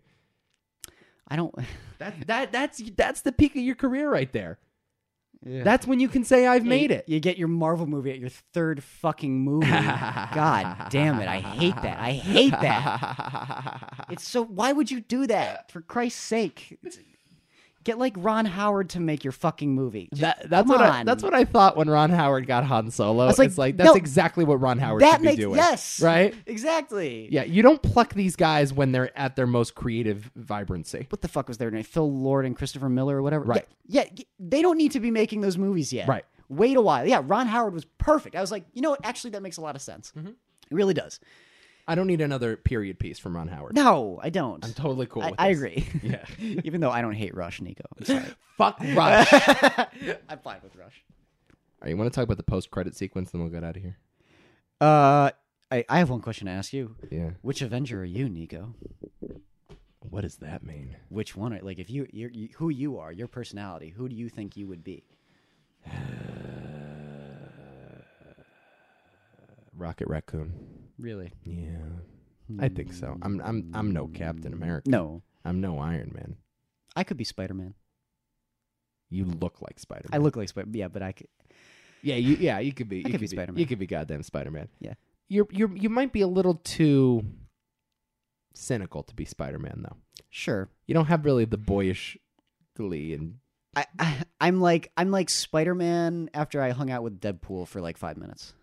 I don't. That that that's that's the peak of your career right there. Yeah. That's when you can say I've made it. You get your Marvel movie at your third fucking movie. God damn it! I hate that. I hate that. It's so. Why would you do that? For Christ's sake, It's- get like Ron Howard to make your fucking movie. Just- That, that's come what I, on. that's what I thought when Ron Howard got Han Solo. was like, it's like that's no, exactly what Ron Howard that should be makes doing. yes, right? exactly. Yeah, you don't pluck these guys when they're at their most creative vibrancy. What the fuck was their name? Phil Lord and Christopher Miller or whatever. Right. Yeah, yeah, they don't need to be making those movies yet. Right. Wait a while. Yeah, Ron Howard was perfect. I was like, you know what? Actually, that makes a lot of sense. Mm-hmm. It really does. I don't need another period piece from Ron Howard. No, I don't. I'm totally cool I, with I this. agree. Yeah. Even though I don't hate Rush, Nico. I'm sorry. Fuck Rush. I'm fine with Rush. All right, you want to talk about the post-credit sequence, then we'll get out of here? Uh, I, I have one question to ask you. Yeah. Which Avenger are you, Nico? What does that mean? Which one? Are, like, if you, you're, you, who you are, your personality, who do you think you would be? Rocket Raccoon. Really? Yeah. I think so. I'm I'm I'm no Captain America. No, I'm no Iron Man. I could be Spider-Man. You look like Spider-Man. I look like Spider. Yeah, but I could. Yeah, you yeah, you could be you could be be Spider-Man. You could be goddamn Spider-Man. Yeah. You're you're you might be a little too cynical to be Spider-Man though. Sure. You don't have really the boyish glee and I, I I'm like I'm like Spider-Man after I hung out with Deadpool for like five minutes.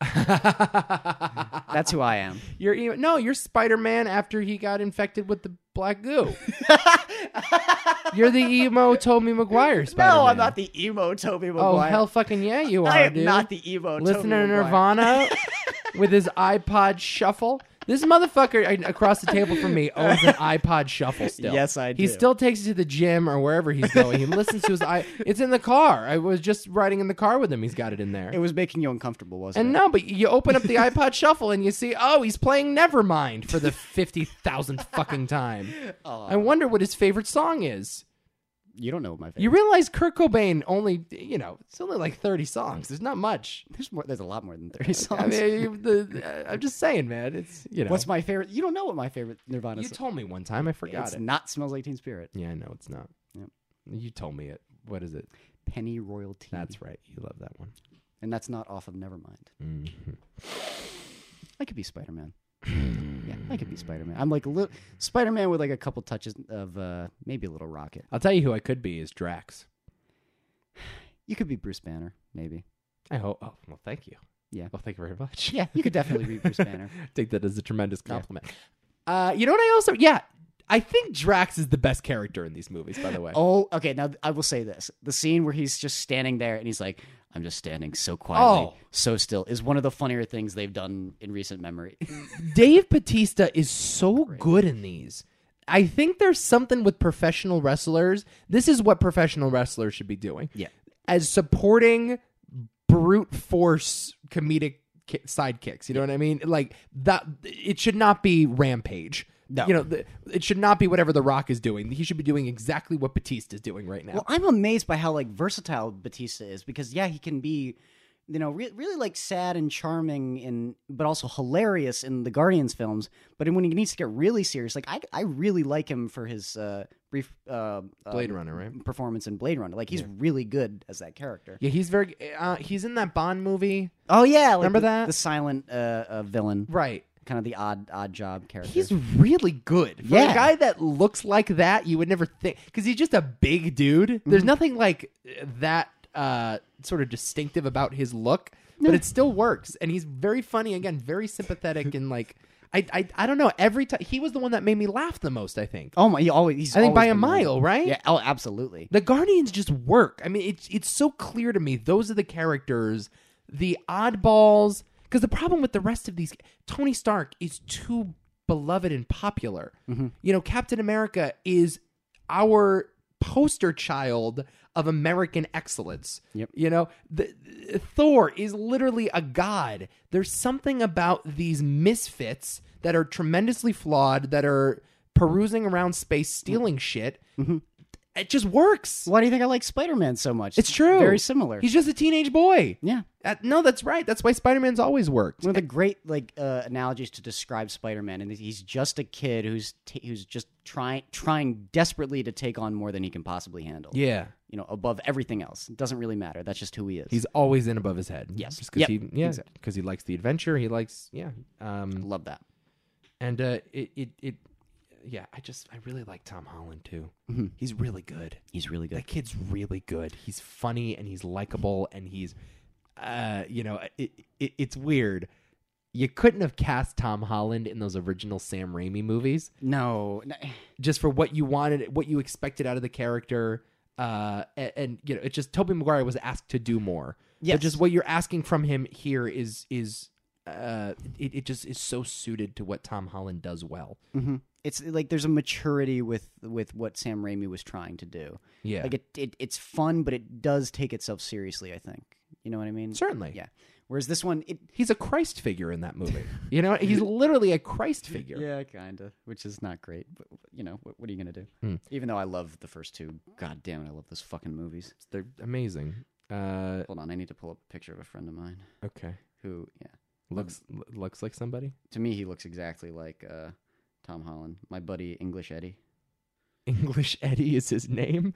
That's who I am. You're e- no, you're Spider-Man after he got infected with the black goo. You're the emo Tobey Maguire Spider-Man. No, I'm not the emo Tobey Maguire. Oh hell, fucking yeah, you are, I am dude. not the emo Listening Tobey to Maguire. Nirvana with his iPod Shuffle. This motherfucker I- across the table from me owns an iPod Shuffle still. Yes, I He do. still takes it to the gym or wherever he's going. He listens to his i. It's in the car. I was just riding in the car with him. He's got it in there. It was making you uncomfortable, wasn't And it? no, but you open up the iPod Shuffle and you see, oh, he's playing Nevermind for the fifty thousandth fucking time. I wonder what his favorite song is. You don't know my favorite. You realize Kurt Cobain only, you know, it's only like thirty songs. There's not much. There's more. There's a lot more than thirty songs. I mean, you- the, uh, I'm just saying, man. It's, you know. What's my favorite? You don't know what my favorite Nirvana You song. told me one time. I forgot It's it. not "Smells Like Teen Spirit." Yeah, I know it's not. Yep. You told me it. What is it? Penny Royalty. That's right. You love that one. and that's not off of Nevermind. Mm-hmm. I could be Spider-Man. Yeah, I could be Spider-Man. I'm like a little Spider-Man with like a couple touches of uh, maybe a little Rocket. I'll tell you who I could be is Drax. You could be Bruce Banner, maybe. I hope. Oh, well, thank you. Yeah. Well, thank you very much. Yeah, you could definitely be Bruce Banner. Take that as a tremendous compliment. Uh, you know what I also, yeah, I think Drax is the best character in these movies, by the way. Oh, okay. Now I will say this: the scene where he's just standing there and he's like, I'm just standing so quietly, Oh. so still, is one of the funnier things they've done in recent memory. Dave Bautista is so good in these. I think there's something with professional wrestlers. This is what professional wrestlers should be doing. Yeah. As supporting brute force comedic ki- sidekicks. You know what I mean? Like that. It should not be Rampage. No. You know, the, it should not be whatever The Rock is doing. He should be doing exactly what Batista is doing right now. Well, I'm amazed by how like versatile Batista is because yeah, he can be, you know, re- really like sad and charming in, but also hilarious in the Guardians films. But when he needs to get really serious, like I, I really like him for his uh, brief uh, Blade um, Runner, right? performance in Blade Runner. Like he's really good as that character. Yeah, he's very. Uh, he's in that Bond movie, Oh yeah, like Remember the, that? the silent uh, uh, villain, right? kind of the odd odd job character. He's really good. For Yeah. a guy that looks like that, you would never think, because he's just a big dude. There's nothing like that uh, sort of distinctive about his look, but it still works. And he's very funny. Again, very sympathetic and like I I, I don't know. Every time he was the one that made me laugh the most. I think. oh my, he always he's I think by always a been really- mile, right? Yeah. Oh, absolutely. The Guardians just work. I mean, it's it's so clear to me. Those are the characters, the oddballs. Because the problem with the rest of these, Tony Stark is too beloved and popular. Mm-hmm. You know, Captain America is our poster child of American excellence. Yep. You know, the, the- Thor is literally a god. There's something about these misfits that are tremendously flawed, that are perusing around space, stealing shit. Mm-hmm. It just works. Why do you think I like Spider-Man so much? It's true. Very similar. He's just a teenage boy. yeah. Uh, no, that's right. That's why Spider-Man's always worked. One of the great like uh, analogies to describe Spider-Man, and he's just a kid who's t- who's just trying trying desperately to take on more than he can possibly handle. Yeah. You know, above everything else. It doesn't really matter. That's just who he is. He's always in above his head. Yes. Just because Yep. he, yeah, Exactly. because he likes the adventure. He likes, yeah. Um, Love that. and uh, it, it, it, yeah. I just, I really like Tom Holland too. Mm-hmm. He's really good. He's really good. That kid's really good. He's funny and he's likable and he's, uh, you know, it, it, it's weird. You couldn't have cast Tom Holland in those original Sam Raimi movies No, no. just for what you wanted, what you expected out of the character. Uh, and, and you know, it's just Tobey Maguire was asked to do more. Yes. But just what you're asking from him here is is uh, it, it just is so suited to what Tom Holland does well. hmm It's like there's a maturity with with what Sam Raimi was trying to do. Yeah, Like it, it, it's fun, but it does take itself seriously. I think you know what I mean. certainly. Yeah. Whereas this one, it He's a Christ figure in that movie. You know, he's literally a Christ figure. yeah, kind of, which is not great. But you know, what, what are you gonna do? Hmm. Even though I love the first two, god damn it, I love those fucking movies. They're amazing. Uh, Hold on, I need to pull up a picture of a friend of mine okay, who, yeah, looks looks like somebody. to me he looks exactly like uh, Tom Holland. My buddy English Eddie. English Eddie is his name.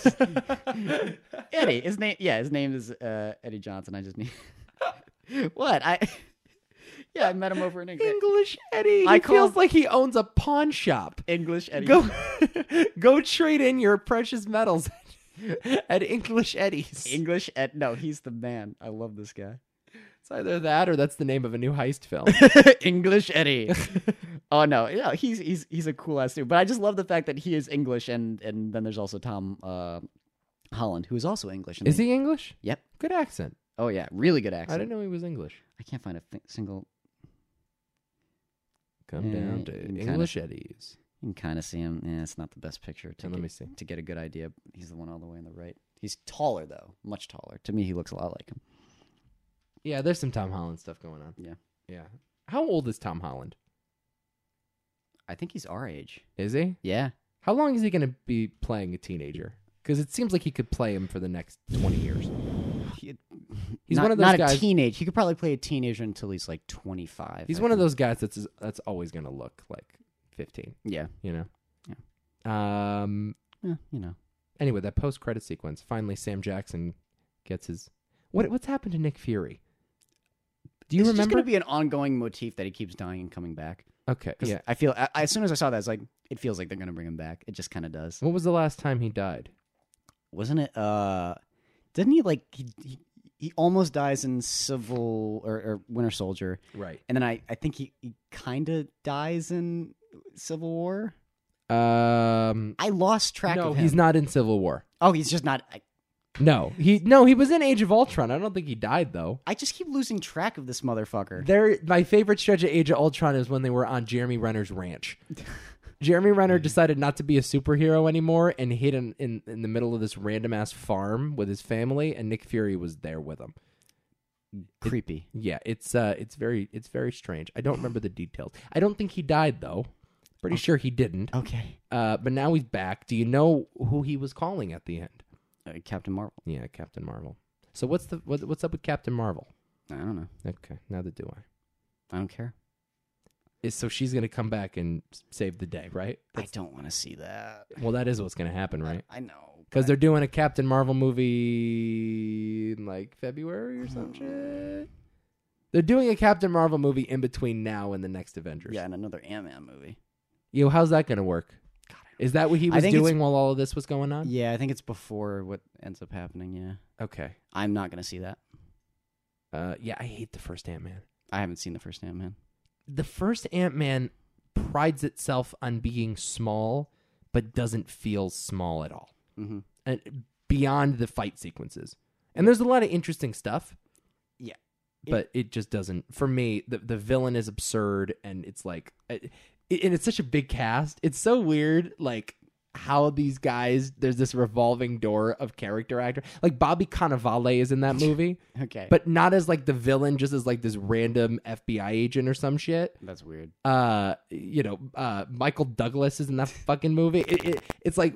Eddie, his name, yeah, his name is uh, Eddie Johnson. I just need what I. Yeah, I met him over in England. English Eddie. I He call- feels like he owns a pawn shop. English Eddie. Go, go trade in your precious metals at English Eddie's. English Ed. No, he's the man. I love this guy. It's either that or that's the name of a new heist film. English Eddie. Oh no, yeah, he's he's he's a cool ass dude. But I just love the fact that he is English, and and then there's also Tom uh, Holland, who is also English. And Is they- he English? Yep. Good accent. Oh yeah, really good I accent. didn't know he was English. I can't find a th- single. Come Yeah, down to you can English Eddie's. You can kind of see him. Yeah, it's not the best picture to And get, let me see. to get a good idea. He's the one all the way on the right. He's taller though, much taller. To me, he looks a lot like him. Yeah, there's some Tom Holland stuff going on. Yeah. Yeah. How old is Tom Holland? I think he's our age. Is he? Yeah. How long is he going to be playing a teenager? Because it seems like he could play him for the next twenty years. He- He's not, one of those not guys. a teenage. He could probably play a teenager until he's like twenty-five. He's I one of think. those guys that's that's always going to look like fifteen. Yeah. You know. Yeah. Um. Yeah. You know. Anyway, that post credit sequence. Finally, Sam Jackson gets his. What what's happened to Nick Fury? Do you it's just remember? going to be an ongoing motif that he keeps dying and coming back. okay. 'Cause Yeah. I feel I, as soon as I saw that, it's like it feels like they're going to bring him back. It just kind of does. What was the last time he died? Wasn't it? Uh, didn't he like he he, he almost dies in Civil or, or Winter Soldier, Right. and then I I think he, he kind of dies in Civil War. Um. I lost track No, of him. he's not in Civil War. Oh, he's just not. I, No, he no he was in Age of Ultron. I don't think he died though. I just keep losing track of this motherfucker. There, my favorite stretch of Age of Ultron is when they were on Jeremy Renner's ranch. Jeremy Renner decided not to be a superhero anymore and hid in, in, in the middle of this random ass farm with his family, and Nick Fury was there with him. Creepy. It, yeah, it's uh, it's very it's very strange. I don't remember the details. I don't think he died though. Pretty Okay. sure he didn't. Okay. Uh, but now he's back. Do you know who he was calling at the end? Uh, Captain Marvel. Yeah, Captain Marvel. So what's the what, what's up with Captain Marvel? I don't know. Okay, neither do I. I don't care. Is so she's gonna come back and save the day, right? I don't want to see that. Well, that is what's gonna happen, right? I know. Because but- they're doing a Captain Marvel movie in like February or some shit. They're doing a Captain Marvel movie in between now and the next Avengers. Yeah, and another Ant-Man movie. Yo, how's that gonna work? God, I Is that what he I was think it's- doing while all of this was going on? Yeah, I think it's before what ends up happening, yeah. Okay. I'm not going to see that. Uh, yeah, I hate the first Ant-Man. I haven't seen the first Ant-Man. The first Ant-Man prides itself on being small, but doesn't feel small at all. Mm-hmm. And beyond the fight sequences. And there's a lot of interesting stuff. Yeah. But it, just doesn't. For me, the the villain is absurd, and it's like, it, and it's such a big cast. It's so weird, like how these guys. There's this revolving door of character actor. Like Bobby Cannavale is in that movie, Okay. but not as like the villain, just as like this random F B I agent or some shit. That's weird. Uh, you know, uh, Michael Douglas is in that fucking movie. It, it, it's like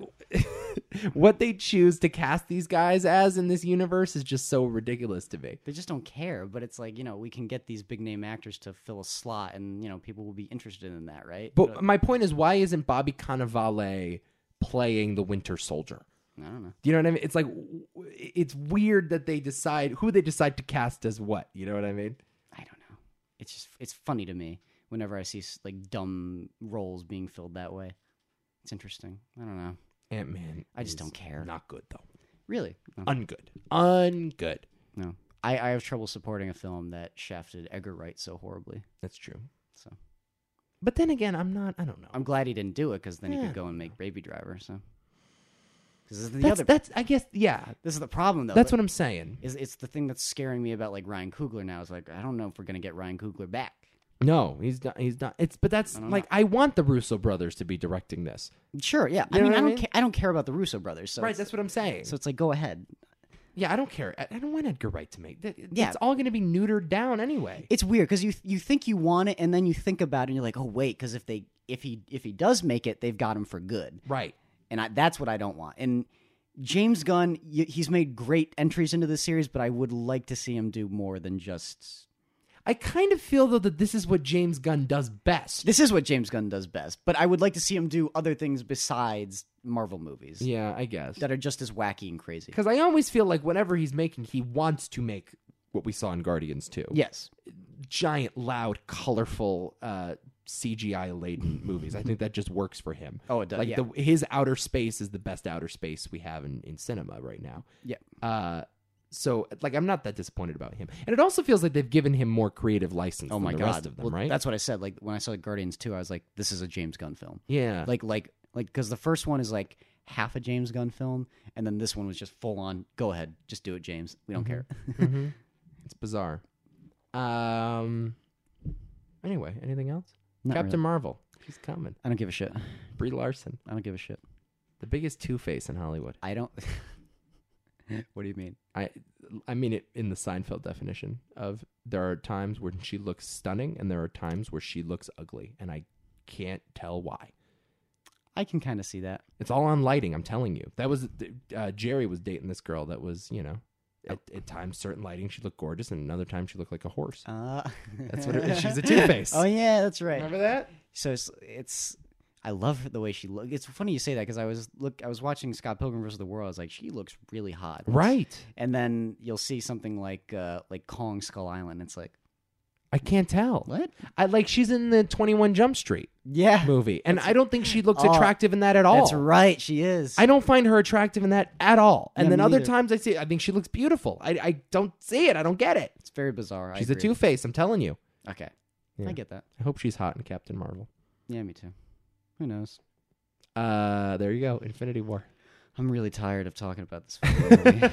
what they choose to cast these guys as in this universe is just so ridiculous to me. They just don't care, but it's like, you know, we can get these big name actors to fill a slot and, you know, people will be interested in that, right? But my point is, why isn't Bobby Cannavale playing the Winter Soldier? I don't know. Do you know what I mean? It's like, w- it's weird that they decide who they decide to cast as what. You know what I mean? I don't know. It's just, it's funny to me whenever I see like dumb roles being filled that way. It's interesting. I don't know. Ant-Man. I just is don't care. Not good though. Really? No. Ungood. Ungood. no. I, I have trouble supporting a film that shafted Edgar Wright so horribly. That's true. So But then again, I'm not. I don't know. I'm glad he didn't do it because then he Yeah. could go and make Baby Driver. So because this is the that's, other. that's. I guess. Yeah. This is the problem though. That's Like, what I'm saying. is it's the thing that's scaring me about like Ryan Coogler now. Is like I don't know if we're gonna get Ryan Coogler back. No, he's not. He's not. It's. But that's I don't like I want the Russo brothers to be directing this. Sure, yeah. You I know mean, what I I don't. mean? Ca- I don't care about the Russo brothers. So right. it's- That's what I'm saying. so it's like go ahead. yeah, I don't care. I, I don't want Edgar Wright to make. That, Yeah. It's all going to be neutered down anyway. It's weird because you you think you want it and then you think about it and you're like, oh wait, because if they if he if he does make it, they've got him for good, Right. and I, that's what I don't want. And James Gunn, y- he's made great entries into the series, but I would like to see him do more than just. I kind of feel though that this is what James Gunn does best. This is what James Gunn does best, but I would like to see him do other things besides Marvel movies Yeah, I guess. that are just as wacky and crazy. Because I always feel like whenever he's making, he wants to make what we saw in Guardians two. Yes, Giant, loud, colorful, uh, C G I laden movies. I think that just works for him. Oh, it does, Like yeah. the, his outer space is the best outer space we have in, in cinema right now. yeah. Uh, so like I'm not that disappointed about him, and it also feels like they've given him more creative license. Oh than my the god, rest of them, well, right? that's what I said. Like when I saw Guardians two, I was like, this is a James Gunn film. yeah. Like like like because the first one is like half a James Gunn film, and then this one was just full on. Go ahead, just do it, James. We don't care. Mhm. It's bizarre. Um. Anyway, anything else? Not Captain really. Marvel. She's coming. I don't give a shit. Brie Larson, I don't give a shit. the biggest Two Face in Hollywood. I don't. What do you mean? I I mean it in the Seinfeld definition of there are times when she looks stunning and there are times where she looks ugly, and I can't tell why. I can kind of see that. It's all on lighting. I'm telling you. That was uh, Jerry was dating this girl that was, you know, at, at times certain lighting she looked gorgeous, and another time she looked like a horse. Uh, That's what it is. She's a Two-Face. Oh yeah, that's right. Remember that? So it's, it's I love the way she looks. It's funny you say that because I was look I was watching Scott Pilgrim versus the World. I was like, she looks really hot. Right. And then you'll see something like uh, like Kong Skull Island. It's like I can't tell. what? I like she's in the twenty-one Jump Street Yeah, movie, and I don't think she looks Oh, attractive in that at all. that's right. She is. I don't find her attractive in that at all. And Yeah, then me other neither. times I see, I think she looks beautiful. I, I don't see it. I don't get it. It's very bizarre. I She's a agree. Two Face. I'm telling you. Okay, Yeah. I get that. I hope she's hot in Captain Marvel. Yeah, me too. Who knows? Uh, there you go. Infinity War. I'm really tired of talking about this movie.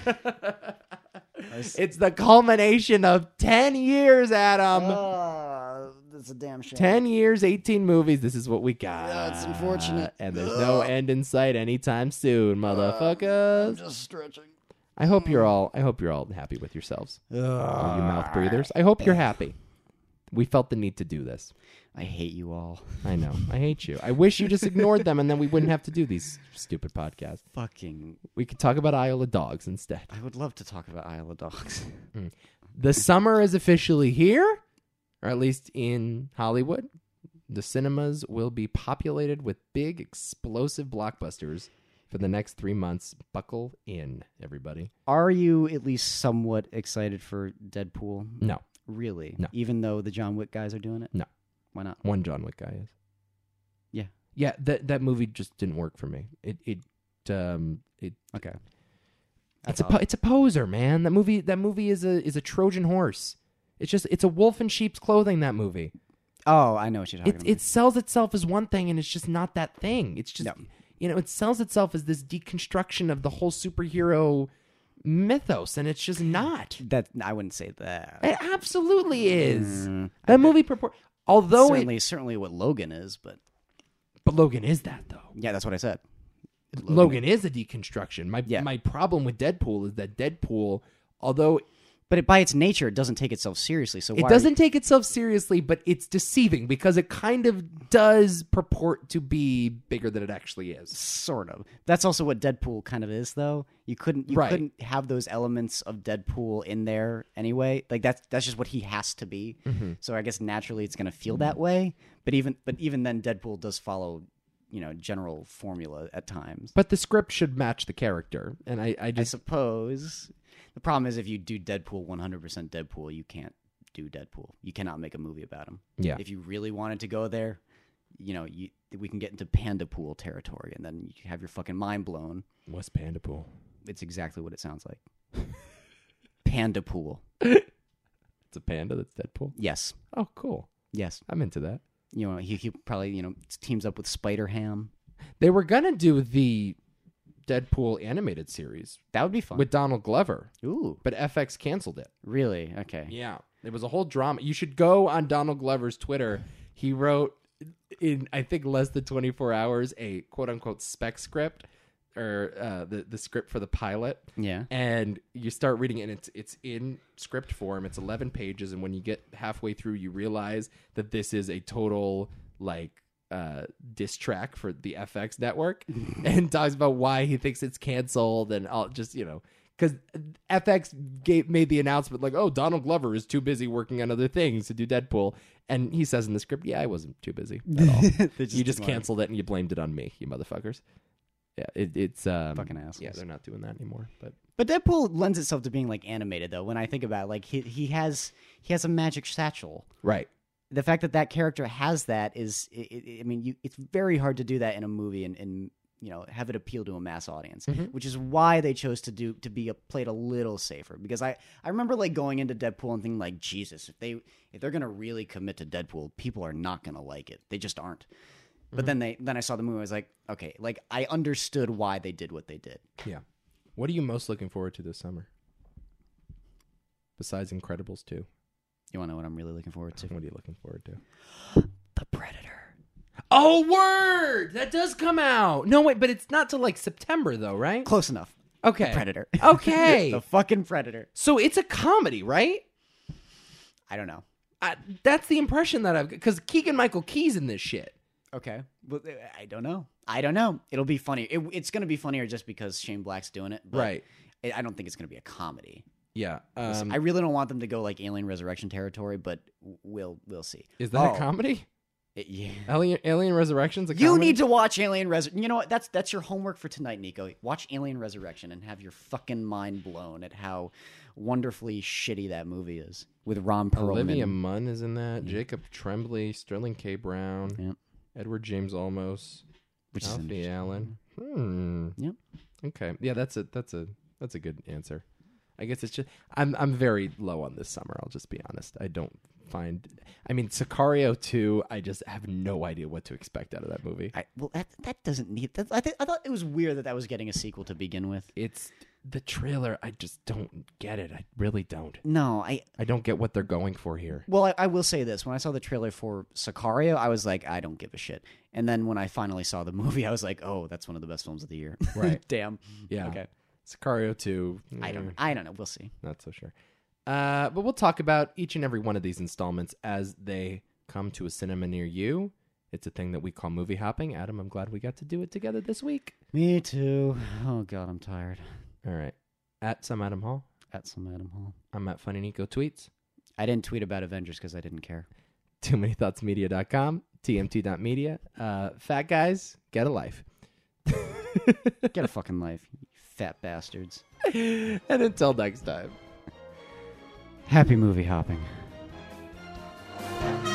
It's the culmination of ten years, Adam. Uh, that's a damn shame. ten years, eighteen movies. This is what we got. Yeah, it's unfortunate. And there's no end in sight anytime soon, motherfuckers. I'm just stretching. I hope you're all I hope you're all happy with yourselves. All you mouth breathers. I hope you're happy. We felt the need to do this. I hate you all. I know. I hate you. I wish you just ignored them and then we wouldn't have to do these stupid podcasts. Fucking. We could talk about Isle of Dogs instead. I would love to talk about Isle of Dogs. The summer is officially here, or at least in Hollywood. The cinemas will be populated with big, explosive blockbusters for the next three months. Buckle in, everybody. Are you at least somewhat excited for Deadpool? No. Really? No. Even though the John Wick guys are doing it? No. Why not? One John Wick guy is. Yeah. Yeah, that that movie just didn't work for me. It it um it Okay. it's a po- it's a poser, man. That movie that movie is a is a Trojan horse. It's just it's a wolf in sheep's clothing, that movie. Oh, I know what you're talking It about. it sells itself as one thing and it's just not that thing. It's just No. you know, it sells itself as this deconstruction of the whole superhero mythos and it's just not. That I wouldn't say that. It absolutely is. Mm, That movie purport although certainly, it, certainly what Logan is, but but Logan is that though. yeah, that's what I said. Logan, is a deconstruction. My Yeah. my problem with Deadpool is that Deadpool, although But it, by its nature, it doesn't take itself seriously. So it why doesn't take itself seriously, but it's deceiving because it kind of does purport to be bigger than it actually is. Sort of. That's also what Deadpool kind of is, though. You couldn't you Right. couldn't have those elements of Deadpool in there anyway. Like that's that's just what he has to be. Mm-hmm. So I guess naturally it's going to feel that way. But even but even then, Deadpool does follow, you know, general formula at times. But the script should match the character, and I, I I just suppose the problem is if you do Deadpool one hundred percent Deadpool, you can't do Deadpool. You cannot make a movie about him. yeah. If you really wanted to go there, you know, you, we can get into Panda Pool territory, and then you have your fucking mind blown. What's Panda Pool? It's exactly what it sounds like. Panda Pool. It's a panda that's Deadpool. Yes. Oh, cool. Yes. I'm into that. You know, he, he probably, you know, teams up with Spider Ham. They were gonna do the Deadpool animated series That would be fun. with Donald Glover, Ooh. but F X canceled it. Really? Okay. Yeah, it was a whole drama. You should go on Donald Glover's Twitter. He wrote in I think less than twenty-four hours a quote unquote spec script or uh, the the script for the pilot. Yeah. And you start reading it and it's it's in script form. It's eleven pages, and when you get halfway through, you realize that this is a total like uh diss track for the F X network and talks about why he thinks it's canceled and all just you know because F X gave, made the announcement like, oh, Donald Glover is too busy working on other things to do Deadpool, and he says in the script, yeah, I wasn't too busy at all. They just You just didn't wanna- canceled it and you blamed it on me, you motherfuckers. Yeah, it, it's um, Fucking assholes. Yeah, they're not doing that anymore. But But Deadpool lends itself to being like animated, though. When I think about it, like he he has he has a magic satchel. right, The fact that that character has that is, it, it, I mean, you, it's very hard to do that in a movie and, and you know have it appeal to a mass audience, Mm-hmm. which is why they chose to do to be a, played a little safer. Because I, I remember like going into Deadpool and thinking like, Jesus, if they if they're gonna really commit to Deadpool, people are not gonna like it. They just aren't. But Mm-hmm. then they then I saw the movie. I was like, okay, like I understood why they did what they did. yeah. What are you most looking forward to this summer? Besides Incredibles two, You want to know what I'm really looking forward to? what are you looking forward to? The Predator. Oh, word! That does come out. No, wait, but it's not till like September, though, right? Close enough. Okay. Predator. Okay. The fucking Predator. So it's a comedy, right? I don't know. I, that's the impression that I've because Keegan Michael Key's in this shit. Okay. Well, I don't know. I don't know. It'll be funny. It, it's going to be funnier just because Shane Black's doing it. But Right. I I don't think it's going to be a comedy. Yeah. Um, I really don't want them to go like Alien Resurrection territory, but we'll we'll see. is that Oh, a comedy? it- yeah. Alien Alien Resurrection's a You comedy? need to watch Alien Resurrection. You know what? That's that's your homework for tonight, Nico. Watch Alien Resurrection and have your fucking mind blown at how wonderfully shitty that movie is with Ron Perlman. Olivia Munn is in that. Jacob Tremblay, Sterling K. Brown, Yep. Edward James Olmos, Which is Alfie interesting. Allen. Hmm. Yep. Okay. Yeah, that's a that's a that's a good answer. I guess it's just I'm I'm very low on this summer. I'll just be honest. I don't find. I mean, Sicario two. I just have no idea what to expect out of that movie. I, well, that that doesn't need. That, I th- I thought it was weird that that was getting a sequel to begin with. It's the trailer. I just don't get it. I really don't. No, I. I don't get what they're going for here. Well, I, I will say this: when I saw the trailer for Sicario, I was like, I don't give a shit. And then when I finally saw the movie, I was like, oh, that's one of the best films of the year. Right? Damn. Yeah. Okay. Sicario two. I don't. eh, I don't know. We'll see. Not so sure. Uh, but we'll talk about each and every one of these installments as they come to a cinema near you. It's a thing that we call movie hopping. Adam, I'm glad we got to do it together this week. Me too. Oh God, I'm tired. All right. At some Adam Hall. At some Adam Hall. I'm at Funny Nico Tweets. I didn't tweet about Avengers because I didn't care. too many thoughts media dot com. T M T dot media. Uh, fat guys, get a life. Get a fucking life, you fat bastards. And until next time. Happy movie hopping.